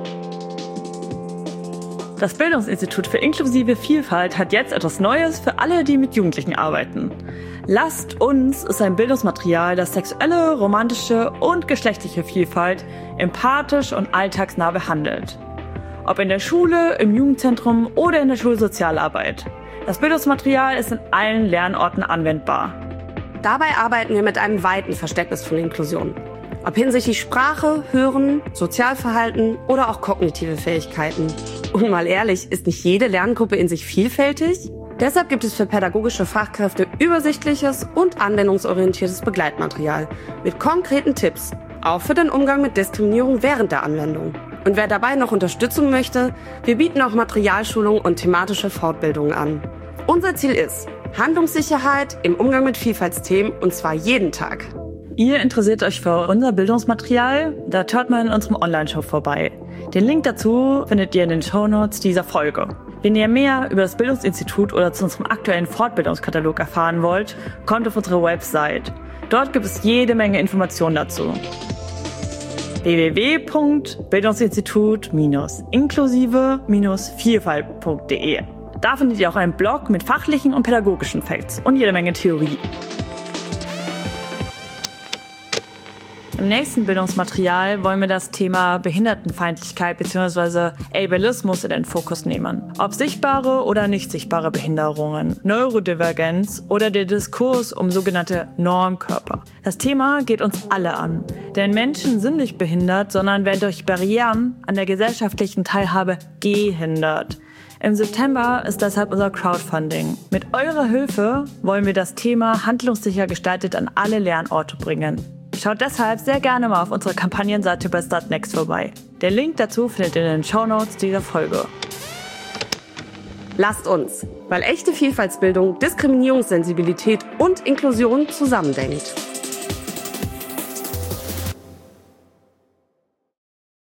Das Bildungsinstitut für inklusive Vielfalt hat jetzt etwas Neues für alle, die mit Jugendlichen arbeiten. Lasst uns ist ein Bildungsmaterial, das sexuelle, romantische und geschlechtliche Vielfalt empathisch und alltagsnah behandelt. Ob in der Schule, im Jugendzentrum oder in der Schulsozialarbeit. Das Bildungsmaterial ist in allen Lernorten anwendbar. Dabei arbeiten wir mit einem weiten Verständnis von Inklusion. Ob hinsichtlich Sprache, Hören, Sozialverhalten oder auch kognitive Fähigkeiten. Und mal ehrlich, ist nicht jede Lerngruppe in sich vielfältig? Deshalb gibt es für pädagogische Fachkräfte übersichtliches und anwendungsorientiertes Begleitmaterial mit konkreten Tipps, auch für den Umgang mit Diskriminierung während der Anwendung. Und wer dabei noch Unterstützung möchte, wir bieten auch Materialschulungen und thematische Fortbildungen an. Unser Ziel ist Handlungssicherheit im Umgang mit Vielfaltsthemen und zwar jeden Tag. Ihr interessiert euch für unser Bildungsmaterial? Da schaut mal in unserem Online-Shop vorbei. Den Link dazu findet ihr in den Shownotes dieser Folge. Wenn ihr mehr über das Bildungsinstitut oder zu unserem aktuellen Fortbildungskatalog erfahren wollt, kommt auf unsere Website. Dort gibt es jede Menge Informationen dazu. w w w punkt bildungsinstitut inklusive vielfalt punkt d e. Da findet ihr auch einen Blog mit fachlichen und pädagogischen Facts und jede Menge Theorie. Im nächsten Bildungsmaterial wollen wir das Thema Behindertenfeindlichkeit bzw. Ableismus in den Fokus nehmen. Ob sichtbare oder nicht sichtbare Behinderungen, Neurodivergenz oder der Diskurs um sogenannte Normkörper. Das Thema geht uns alle an, denn Menschen sind nicht behindert, sondern werden durch Barrieren an der gesellschaftlichen Teilhabe gehindert. Im September ist deshalb unser Crowdfunding. Mit eurer Hilfe wollen wir das Thema handlungssicher gestaltet an alle Lernorte bringen. Schaut deshalb sehr gerne mal auf unserer Kampagnenseite bei Startnext vorbei. Der Link dazu findet ihr in den Shownotes dieser Folge. Lasst uns, weil echte Vielfaltsbildung, Diskriminierungssensibilität und Inklusion zusammendenkt.